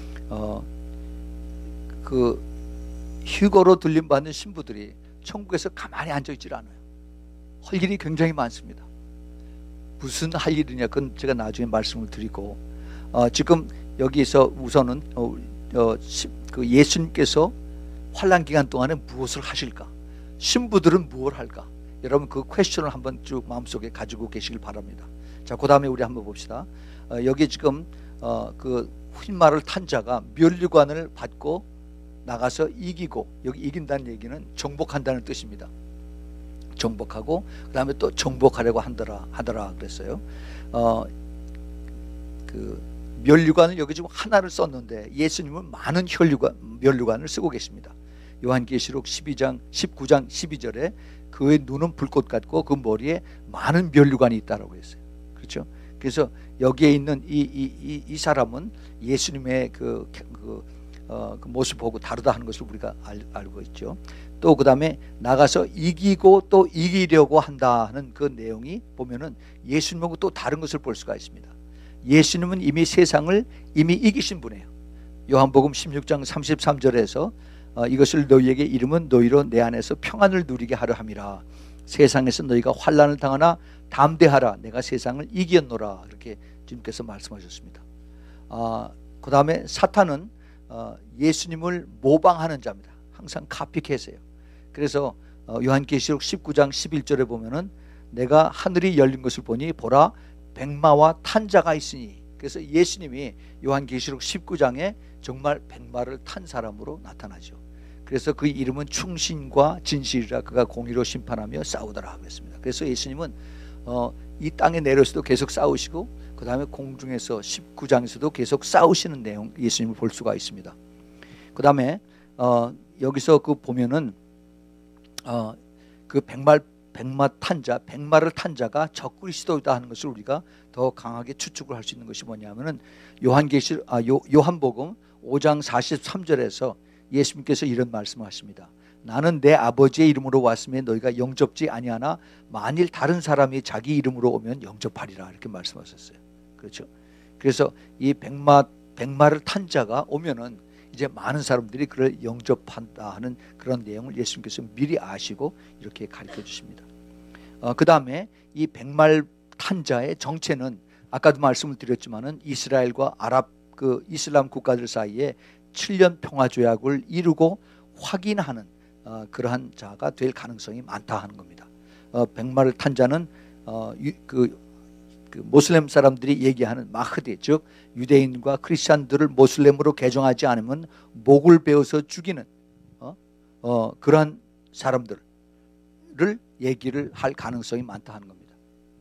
그 휴거로 들림받는 신부들이 천국에서 가만히 앉아있질 않아요. 할 일이 굉장히 많습니다. 무슨 할 일이냐, 그건 제가 나중에 말씀을 드리고, 지금 여기서 우선은 그 예수님께서 환란 기간 동안에 무엇을 하실까? 신부들은 무엇을 할까? 여러분 그 퀘스천을 한번 쭉 마음속에 가지고 계시길 바랍니다. 자, 그 다음에 우리 한번 봅시다. 여기 지금 그 흰말을 탄 자가 면류관을 받고 나가서 이기고, 여기 이긴다는 얘기는 정복한다는 뜻입니다. 정복하고 그 다음에 또 정복하려고 하더라 그랬어요. 그 면류관을 여기 지금 하나를 썼는데 예수님은 많은 면류관을 쓰고 계십니다. 요한계시록 19장 12절에 그의 눈은 불꽃 같고 그 머리에 많은 면류관이 있다라고 했어요. 그렇죠? 그래서 여기에 있는 이 사람은 예수님의 그 모습 보고 다르다 하는 것을 우리가 알고 있죠. 또 그 다음에 나가서 이기고 또 이기려고 한다는 그 내용이 보면은 예수님하고 또 다른 것을 볼 수가 있습니다. 예수님은 이미 세상을 이미 이기신 분이에요. 요한복음 16장 33절에서 이것을 너희에게 이름은 너희로 내 안에서 평안을 누리게 하려 함이라. 세상에서 너희가 환난을 당하나 담대하라. 내가 세상을 이겼노라. 이렇게 주님께서 말씀하셨습니다. 그 다음에 사탄은 예수님을 모방하는 자입니다. 항상 카피캣이에요. 그래서 요한계시록 19장 11절에 보면은 내가 하늘이 열린 것을 보니 보라 백마와 탄 자가 있으니, 그래서 예수님이 요한계시록 19장에 정말 백마를 탄 사람으로 나타나죠. 그래서 그 이름은 충신과 진실이라 그가 공의로 심판하며 싸우더라 그랬습니다. 그래서 예수님은 이 땅에 내려서도 계속 싸우시고 그 다음에 공중에서 19장에서도 계속 싸우시는 내용 예수님을 볼 수가 있습니다. 그 다음에 여기서 그 보면은 그 백마 탄자, 백마를 탄 자가 적그리스도이다 하는 것을 우리가 더 강하게 추측을 할 수 있는 것이 뭐냐면은 요한복음 5장 43절에서 예수님께서 이런 말씀을 하십니다. 나는 내 아버지의 이름으로 왔으며 너희가 영접지 아니하나 만일 다른 사람이 자기 이름으로 오면 영접하리라, 이렇게 말씀하셨어요. 그렇죠? 그래서 이 백마를 탄 자가 오면은 이제 많은 사람들이 그를 영접한다 하는 그런 내용을 예수님께서 미리 아시고 이렇게 가르쳐 주십니다. 그 다음에 이 백말 탄 자의 정체는 아까도 말씀을 드렸지만은 이스라엘과 아랍 그 이슬람 국가들 사이에 7년 평화 조약을 이루고 확인하는 그러한 자가 될 가능성이 많다 하는 겁니다. 백마를 탄 자는 그 모슬렘 사람들이 얘기하는 마흐디, 즉 유대인과 크리스찬들을 모슬렘으로 개종하지 않으면 목을 베어서 죽이는 그러한 사람들을 얘기를 할 가능성이 많다 하는 겁니다.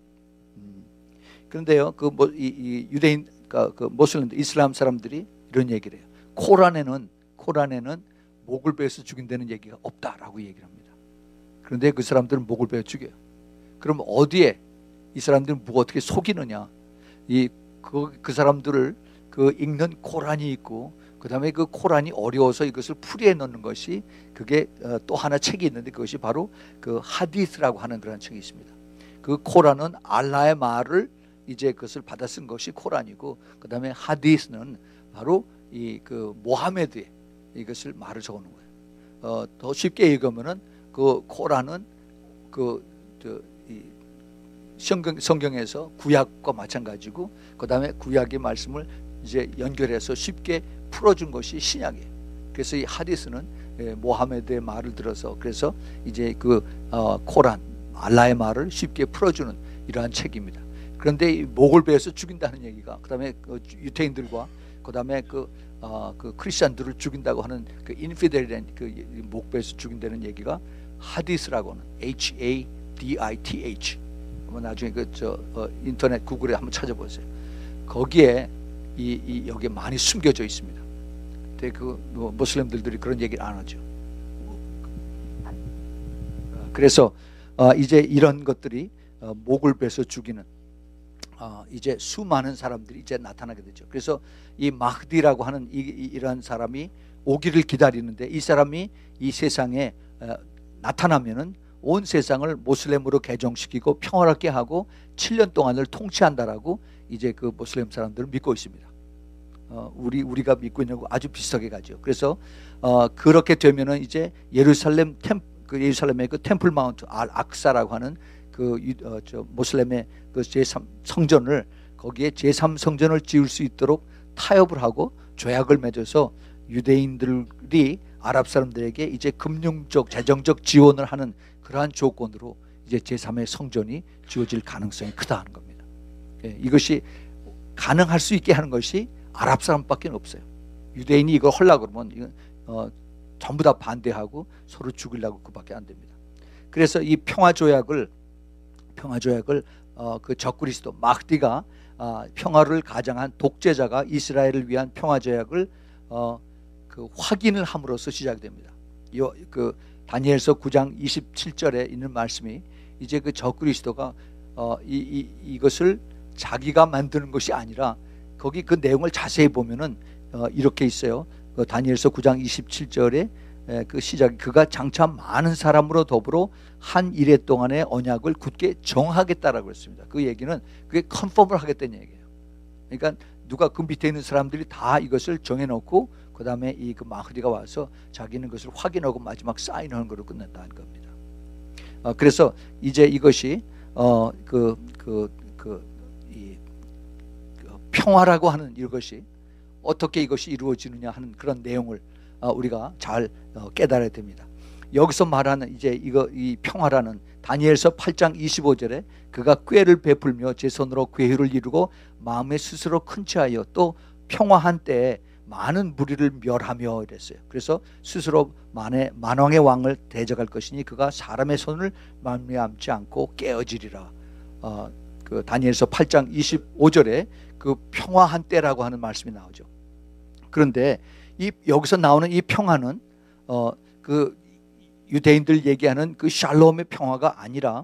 그런데요, 이 유대인, 그 모슬렘 이슬람 사람들이 이런 얘기를 해요. 코란에는 목을 베어서 죽인다는 얘기가 없다라고 얘기를 합니다. 그런데 그 사람들은 목을 베어 죽여요. 그럼 어디에 이 사람들은 어떻게 속이느냐? 그 사람들을 읽는 코란이 있고, 그 다음에 그 코란이 어려워서 이것을 풀이해 놓는 것이 그게 또 하나 책이 있는데 그것이 바로 그 하디스라고 하는 그런 책이 있습니다. 그 코란은 알라의 말을 이제 그것을 받아 쓴 것이 코란이고, 그 다음에 하디스는 바로 그 모하메드의 이것을 말을 적어놓은 거예요. 더 쉽게 얘기하면은 그 코란은 성경에서 구약과 마찬가지고, 그 다음에 구약의 말씀을 이제 연결해서 쉽게 풀어준 것이 신약이에요. 그래서 이 하디스는 모하메드의 말을 들어서 그래서 이제 그 코란 알라의 말을 쉽게 풀어주는 이러한 책입니다. 그런데 이 목을 베어서 죽인다는 얘기가, 그 다음에 유태인들과 그 다음에 그 크리스천들을 죽인다고 하는 그 인피델이라는 목 베어서 죽인다는 얘기가 하디스라고는 HADITH. 나중에 인터넷 구글에 한번 찾아보세요. 거기에 여기에 많이 숨겨져 있습니다. 근데 모슬렘들이 그런 얘기를 안 하죠. 그래서 이제 이런 것들이 목을 베서 죽이는 이제 수많은 사람들이 이제 나타나게 되죠. 그래서 이 마흐디라고 하는 이러한 사람이 오기를 기다리는데, 이 사람이 이 세상에 나타나면은 온 세상을 모슬렘으로 개종시키고 평화롭게 하고 7년 동안을 통치한다라고 이제 그 모슬렘 사람들은 믿고 있습니다. 우리가 믿고 있는 거 아주 비슷하게 가죠. 그래서 그렇게 되면은 이제 예루살렘의 그 템플 마운트 악사라고 하는 모슬렘의 그 제3 성전을 거기에 제3 성전을 지을 수 있도록 타협을 하고 조약을 맺어서 유대인들이 아랍 사람들에게 이제 금융적 재정적 지원을 하는 그러한 조건으로 이제 제3의 성전이 지어질 가능성이 크다는 겁니다. 이것이 가능할 수 있게 하는 것이 아랍 사람밖에 없어요. 유대인이 이걸 하려고 그러면 이건 전부 다 반대하고 서로 죽이려고 그밖에 안 됩니다. 그래서 이 평화 조약을 그 적그리스도 마흐디가 평화를 가장한 독재자가 이스라엘을 위한 평화 조약을 그 확인을 함으로써 시작됩니다. 그 다니엘서 9장 27절에 있는 말씀이 이제 그 적그리스도가 이것을 자기가 만드는 것이 아니라, 거기 그 내용을 자세히 보면은 이렇게 있어요. 그 다니엘서 9장 27절에 그 시작이 그가 장차 많은 사람으로 더불어 한 이래 동안의 언약을 굳게 정하겠다라고 했습니다. 그 얘기는 그게 컨펌을 하겠다는 얘기예요. 그러니까 누가 그 밑에 있는 사람들이 다 이것을 정해놓고 그 다음에 그 마흐디가 와서 자기는 그것을 확인하고 마지막 사인하는 걸로 끝낸다는 겁니다. 그래서 이제 이것이 평화라고 하는 이것이 어떻게 이것이 이루어지느냐 하는 그런 내용을 우리가 잘 깨달아야 됩니다. 여기서 말하는 이제 이 평화라는 다니엘서 8장 25절에 그가 꾀를 베풀며 제 손으로 괴휼을 이루고 마음에 스스로 큰 체하여 또 평화한 때에 많은 무리를 멸하며 이랬어요. 그래서 스스로 만왕의 왕을 대적할 것이니 그가 사람의 손을 말미암지 않고 깨어지리라. 그 다니엘서 8장 25절에 그 평화한 때라고 하는 말씀이 나오죠. 그런데 여기서 나오는 이 평화는 그 유대인들 얘기하는 그 샬롬의 평화가 아니라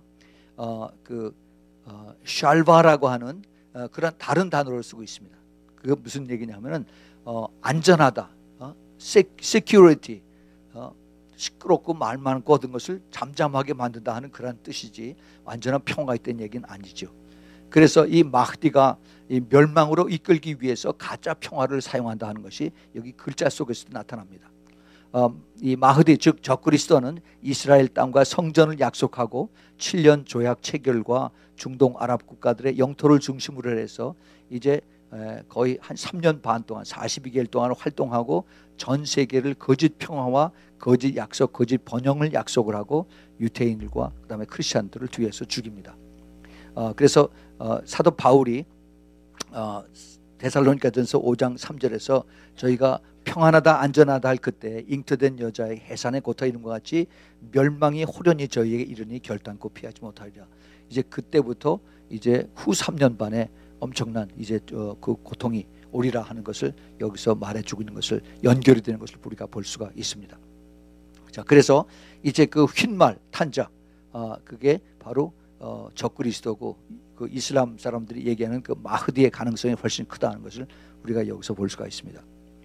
샬바라고 하는 그런 다른 단어를 쓰고 있습니다. 그게 무슨 얘기냐면은 안전하다, security, 시끄럽고 말 많고 얻은 것을 잠잠하게 만든다 하는 그런 뜻이지 완전한 평화가 있다는 얘기는 아니죠. 그래서 이 마흐디가 이 멸망으로 이끌기 위해서 가짜 평화를 사용한다 하는 것이 여기 글자 속에서도 나타납니다. 이 마흐디 즉 적그리스도는 이스라엘 땅과 성전을 약속하고 7년 조약 체결과 중동 아랍 국가들의 영토를 중심으로 해서 이제 거의 한 3년 반 동안 42개월 동안 활동하고 전 세계를 거짓 평화와 거짓 약속, 거짓 번영을 약속을 하고 유대인들과 그다음에 크리스천들을 뒤에서 죽입니다. 그래서 사도 바울이 데살로니가전서 5장 3절에서 저희가 평안하다 안전하다 할 그때 잉태된 여자의 해산에 고타 이름과 같이 멸망이 호련히 저희에게 이르니 결단코 피하지 못하리라. 이제 그때부터 이제 후 3년 반에 엄청난 이제 그 고통이 오리라 하는 것을 여기서 말해주고 있는 것을 연결이 되는 것을 우리가 볼 수가 있습니다. 자, 그래서 이제 그 휜말 탄자 그게 바로 적그리스도고 그 이슬람 사람들이 얘기하는 그 마흐디의 가능성이 훨씬 크다는 것을 우리가 여기서 볼 수가 있습니다.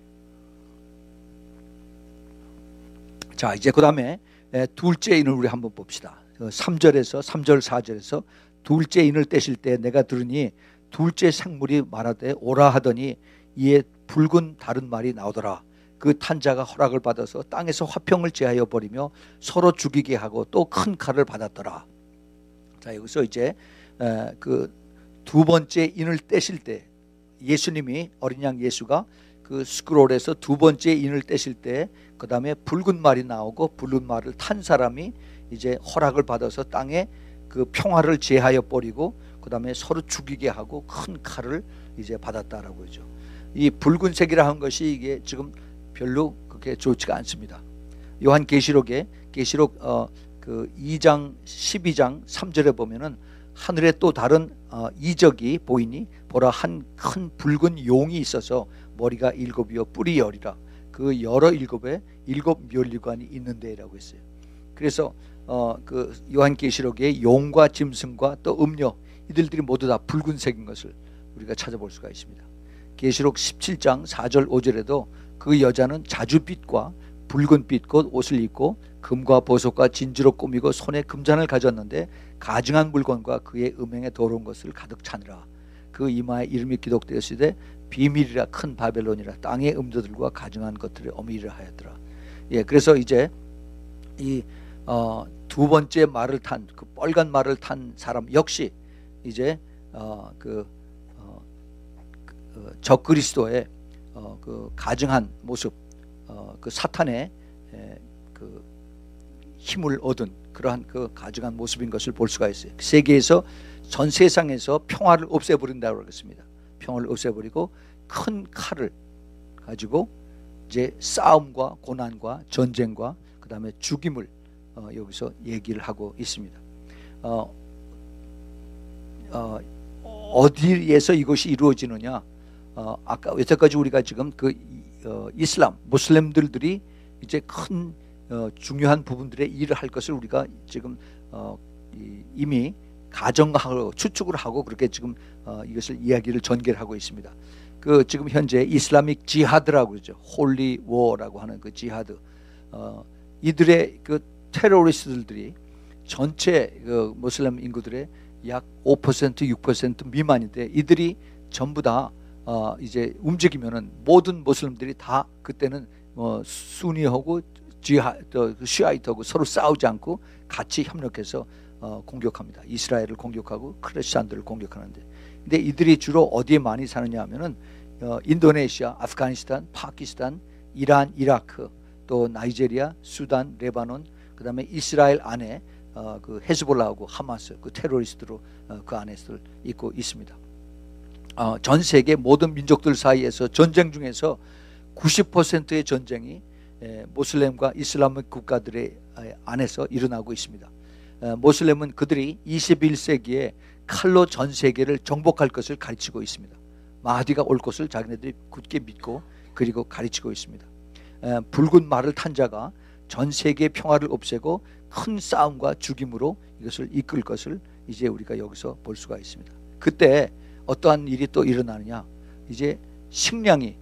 자, 이제 그 다음에 둘째 인을 우리 한번 봅시다. 3절에서 3절 4절에서 둘째 인을 떼실 때 내가 들으니 둘째 생물이 말하되 오라 하더니 이에 붉은 다른 말이 나오더라. 그 탄자가 허락을 받아서 땅에서 화평을 제하여 버리며 서로 죽이게 하고 또 큰 칼을 받았더라. 자, 여기서 이제 그 두 번째 인을 떼실 때 예수님이 어린 양 예수가 그 스크롤에서 두 번째 인을 떼실 때 그 다음에 붉은 말이 나오고 붉은 말을 탄 사람이 이제 허락을 받아서 땅에 그 평화를 제하여 버리고 그 다음에 서로 죽이게 하고 큰 칼을 이제 받았다라고 하죠. 이 붉은색이라 한 것이 이게 지금 별로 그렇게 좋지가 않습니다. 요한계시록에 계시록 그 2장 12장 3절에 보면은 하늘에 또 다른 이적이 보이니 보라 한 큰 붉은 용이 있어서 머리가 7이요 뿔이 10이라. 그 여러 7에 7 면류관이 있는데라고 했어요. 그래서 그 요한계시록에 용과 짐승과 또 음료 이들이 모두 다 붉은색인 것을 우리가 찾아볼 수가 있습니다. 계시록 17장 4절 5절에도 그 여자는 자주빛과 붉은빛 곧 옷을 입고 금과 보석과 진주로 꾸미고 손에 금잔을 가졌는데 가증한 물건과 그의 음행에 더러운 것을 가득 차니라. 그 이마에 이름이 기록되었으되 비밀이라 큰 바벨론이라 땅의 음조들과 가증한 것들을 어미리라 하였더라. 예, 그래서 이제 이 두 번째 말을 탄 그 빨간 말을 탄 사람 역시 이제 적그리스도의 그 가증한 모습, 그 사탄의 그 힘을 얻은 그러한 그 가증한 모습인 것을 볼 수가 있어요. 세계에서 전 세상에서 평화를 없애버린다고 그랬습니다. 평화를 없애버리고 큰 칼을 가지고 이제 싸움과 고난과 전쟁과 그 다음에 죽임을 여기서 얘기를 하고 있습니다. 어디에서 이것이 이루어지느냐? 아까 여태까지 우리가 지금 그 이슬람 무슬림들이 이제 큰 중요한 부분들의 일을 할 것을 우리가 지금 이미 가정하고 추측을 하고 그렇게 지금 이것을 이야기를 전개를 하고 있습니다. 그 지금 현재 이슬라믹 지하드라고 그러죠. 홀리 워라고 하는 그 지하드. 이들의 그 테러리스트들이 전체 그 무슬림 인구들의 약 5% 6% 미만인데 이들이 전부 다 이제 움직이면은 모든 무슬림들이 다 그때는 수니하고 시아이트하고 서로 싸우지 않고 같이 협력해서 공격합니다. 이스라엘을 공격하고 크리스천들을 공격하는데, 근데 이들이 주로 어디에 많이 사느냐 하면은 인도네시아, 아프가니스탄, 파키스탄, 이란, 이라크, 또 나이제리아, 수단, 레바논, 그 다음에 이스라엘 안에 그 헤즈볼라하고 하마스 그 테러리스트로 그 안에서 있고 있습니다. 전 세계 모든 민족들 사이에서 전쟁 중에서 90%의 전쟁이 모슬렘과 이슬람 국가들의 안에서 일어나고 있습니다. 모슬렘은 그들이 21세기에 칼로 전 세계를 정복할 것을 가르치고 있습니다. 마하디가 올 것을 자기네들이 굳게 믿고 그리고 가르치고 있습니다. 붉은 말을 탄 자가 전 세계의 평화를 없애고 큰 싸움과 죽임으로 이것을 이끌 것을 이제 우리가 여기서 볼 수가 있습니다. 그때 어떠한 일이 또 일어나느냐, 이제 식량이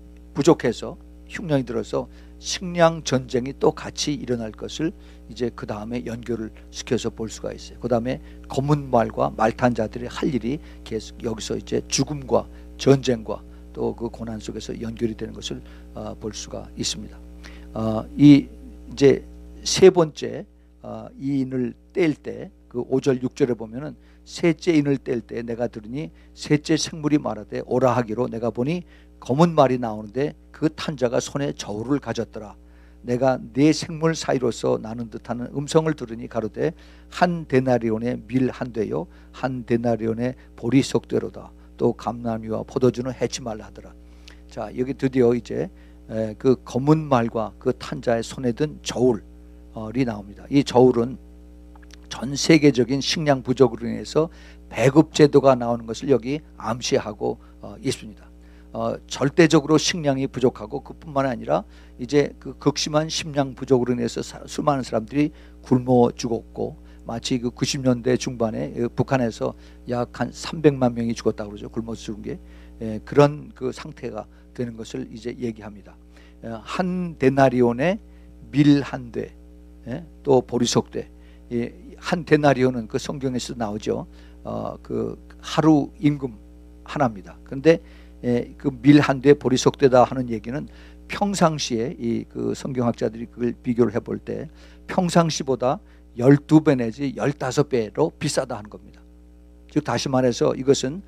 부족해서 흉년이 들어서 식량 전쟁이 또 같이 일어날 것을 이제 그 다음에 연결을 시켜서 볼 수가 있어요. 그 다음에 검은 말과 말탄 자들이 할 일이 계속 여기서 이제 죽음과 전쟁과 또 그 고난 속에서 연결이 되는 것을 볼 수가 있습니다. 이 이제 세 번째 인을 뗄 때 그 5절 6절에 보면은 셋째 인을 뗄 때 내가 들으니 셋째 생물이 말하되 오라 하기로 내가 보니 검은 말이 나오는데 그 탄자가 손에 저울을 가졌더라. 내가 네 생물 사이로서 나는 듯하는 음성을 들으니 가로되 한 데나리온의 밀 한 되요 한 데나리온의 보리 석 되로다. 또 감람이와 포도주는 해치 말라 하더라. 자, 여기 드디어 이제 그 검은 말과 그 탄자의 손에 든 저울이 나옵니다. 이 저울은 전 세계적인 식량 부족으로 인해서 배급 제도가 나오는 것을 여기 암시하고 있습니다. 절대적으로 식량이 부족하고 그뿐만 아니라 이제 그 극심한 식량 부족으로 인해서 수많은 사람들이 굶어 죽었고, 마치 그 90년대 중반에 북한에서 약 한 300만 명이 죽었다고 그러죠. 굶어 죽은 게 그런 그 상태가 되는 것을 이제 얘기합니다. 한 데나리온에 밀 한 대, 또 보리석 대. 한 데나리온은 그 성경에서 나오죠. 그 하루 임금 하나입니다. 그런데 그 밀 한 대 보리석 대다 하는 얘기는 평상시에 이 그 성경학자들이 그걸 비교를 해볼 때 평상시보다 12배 내지 15배로 비싸다 하는 겁니다. 즉 다시 말해서 이것은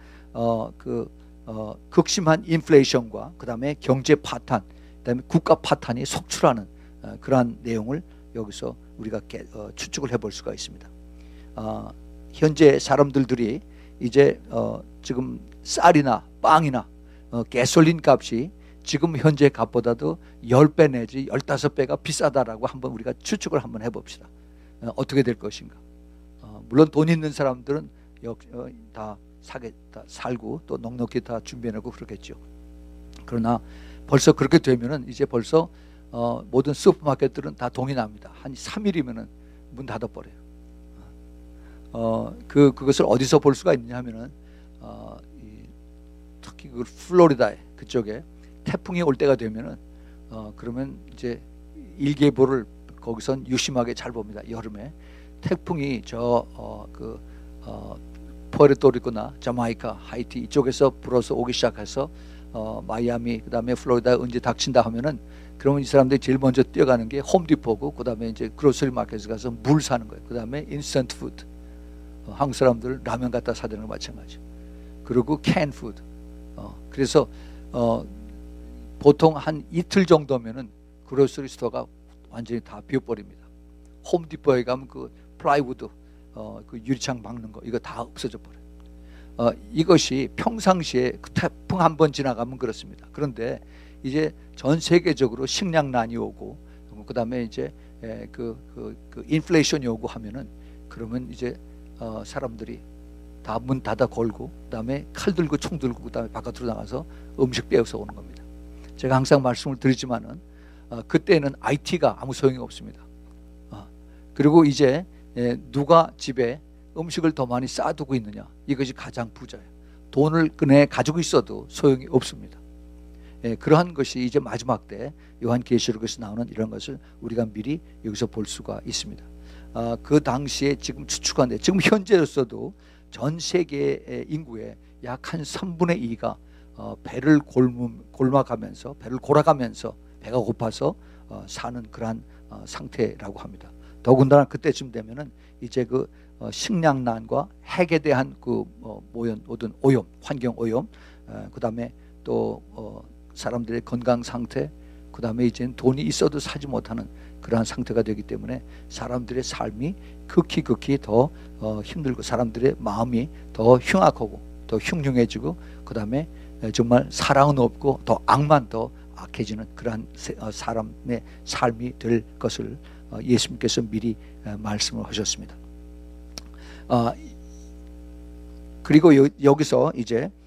극심한 인플레이션과 그 다음에 경제 파탄, 그 다음에 국가 파탄이 속출하는 그러한 내용을 여기서 우리가 추측을 해볼 수가 있습니다. 현재 사람들이 이제 지금 쌀이나 빵이나 가솔린 값이 지금 현재 값보다도 10배 내지 15배가 비싸다라고 한번 우리가 추측을 한번 해봅시다. 어떻게 될 것인가. 물론 돈 있는 사람들은 다 살고 또 넉넉히 다 준비해놓고 그러겠죠. 그러나 벌써 그렇게 되면은 이제 벌써 모든 슈퍼마켓들은 다 동의납니다. 한 3일이면은 문 닫아버려요. 그것을 어디서 볼 수가 있느냐 하면은 특히 그 플로리다에 그쪽에 태풍이 올 때가 되면은 그러면 이제 일기예보를 거기선 유심하게 잘 봅니다. 여름에 태풍이 푸에르토리코나 자마이카, 하이티 이쪽에서 불어서 오기 시작해서 마이애미 그다음에 플로리다에 언제 닥친다 하면은 그러면 이 사람들이 제일 먼저 뛰어가는 게 홈디포고 그다음에 이제 그로서리 마켓에 가서 물 사는 거예요. 그다음에 인스턴트 푸드. 한국 사람들 라면 갖다 사드는 거 마찬가지. 그리고 캔 푸드. 그래서 보통 한 이틀 정도면은 그로서리 스토어가 완전히 다 비어버립니다. 홈디포에 가면 그 플라이우드 그 유리창 막는 거 이거 다 없어져 버려요. 이것이 평상시에 그 태풍 한 번 지나가면 그렇습니다. 그런데 이제 전 세계적으로 식량난이 오고 그다음에 이제 그 인플레이션이 오고 하면은 그러면 이제 사람들이 다 문 닫아 걸고 그다음에 칼 들고 총 들고 그다음에 바깥으로 나가서 음식 빼앗아 오는 겁니다. 제가 항상 말씀을 드리지만은 그때는 IT가 아무 소용이 없습니다. 그리고 이제 누가 집에 음식을 더 많이 쌓아두고 있느냐, 이것이 가장 부자예요. 돈을 꺼내 가지고 있어도 소용이 없습니다. 그러한 것이 이제 마지막 때 요한계시록에서 나오는 이런 것을 우리가 미리 여기서 볼 수가 있습니다. 그 당시에 지금 추측하는데 지금 현재로서도 전 세계 인구의 약 한 3분의 2가 배를 골아가면서 배를 골아가면서 배가 고파서 사는 그러한 상태라고 합니다. 더군다나 그때쯤 되면은 이제 그 식량난과 핵에 대한 그 모든 오염, 환경 오염, 그다음에 또 사람들의 건강 상태, 그 다음에 이제는 돈이 있어도 사지 못하는 그러한 상태가 되기 때문에 사람들의 삶이 극히 더 힘들고 사람들의 마음이 더 흉악하고 더 흉흉해지고 그 다음에 정말 사랑은 없고 더 악만 더 악해지는 그러한 사람의 삶이 될 것을 예수님께서 미리 말씀을 하셨습니다. 그리고 여기서 이제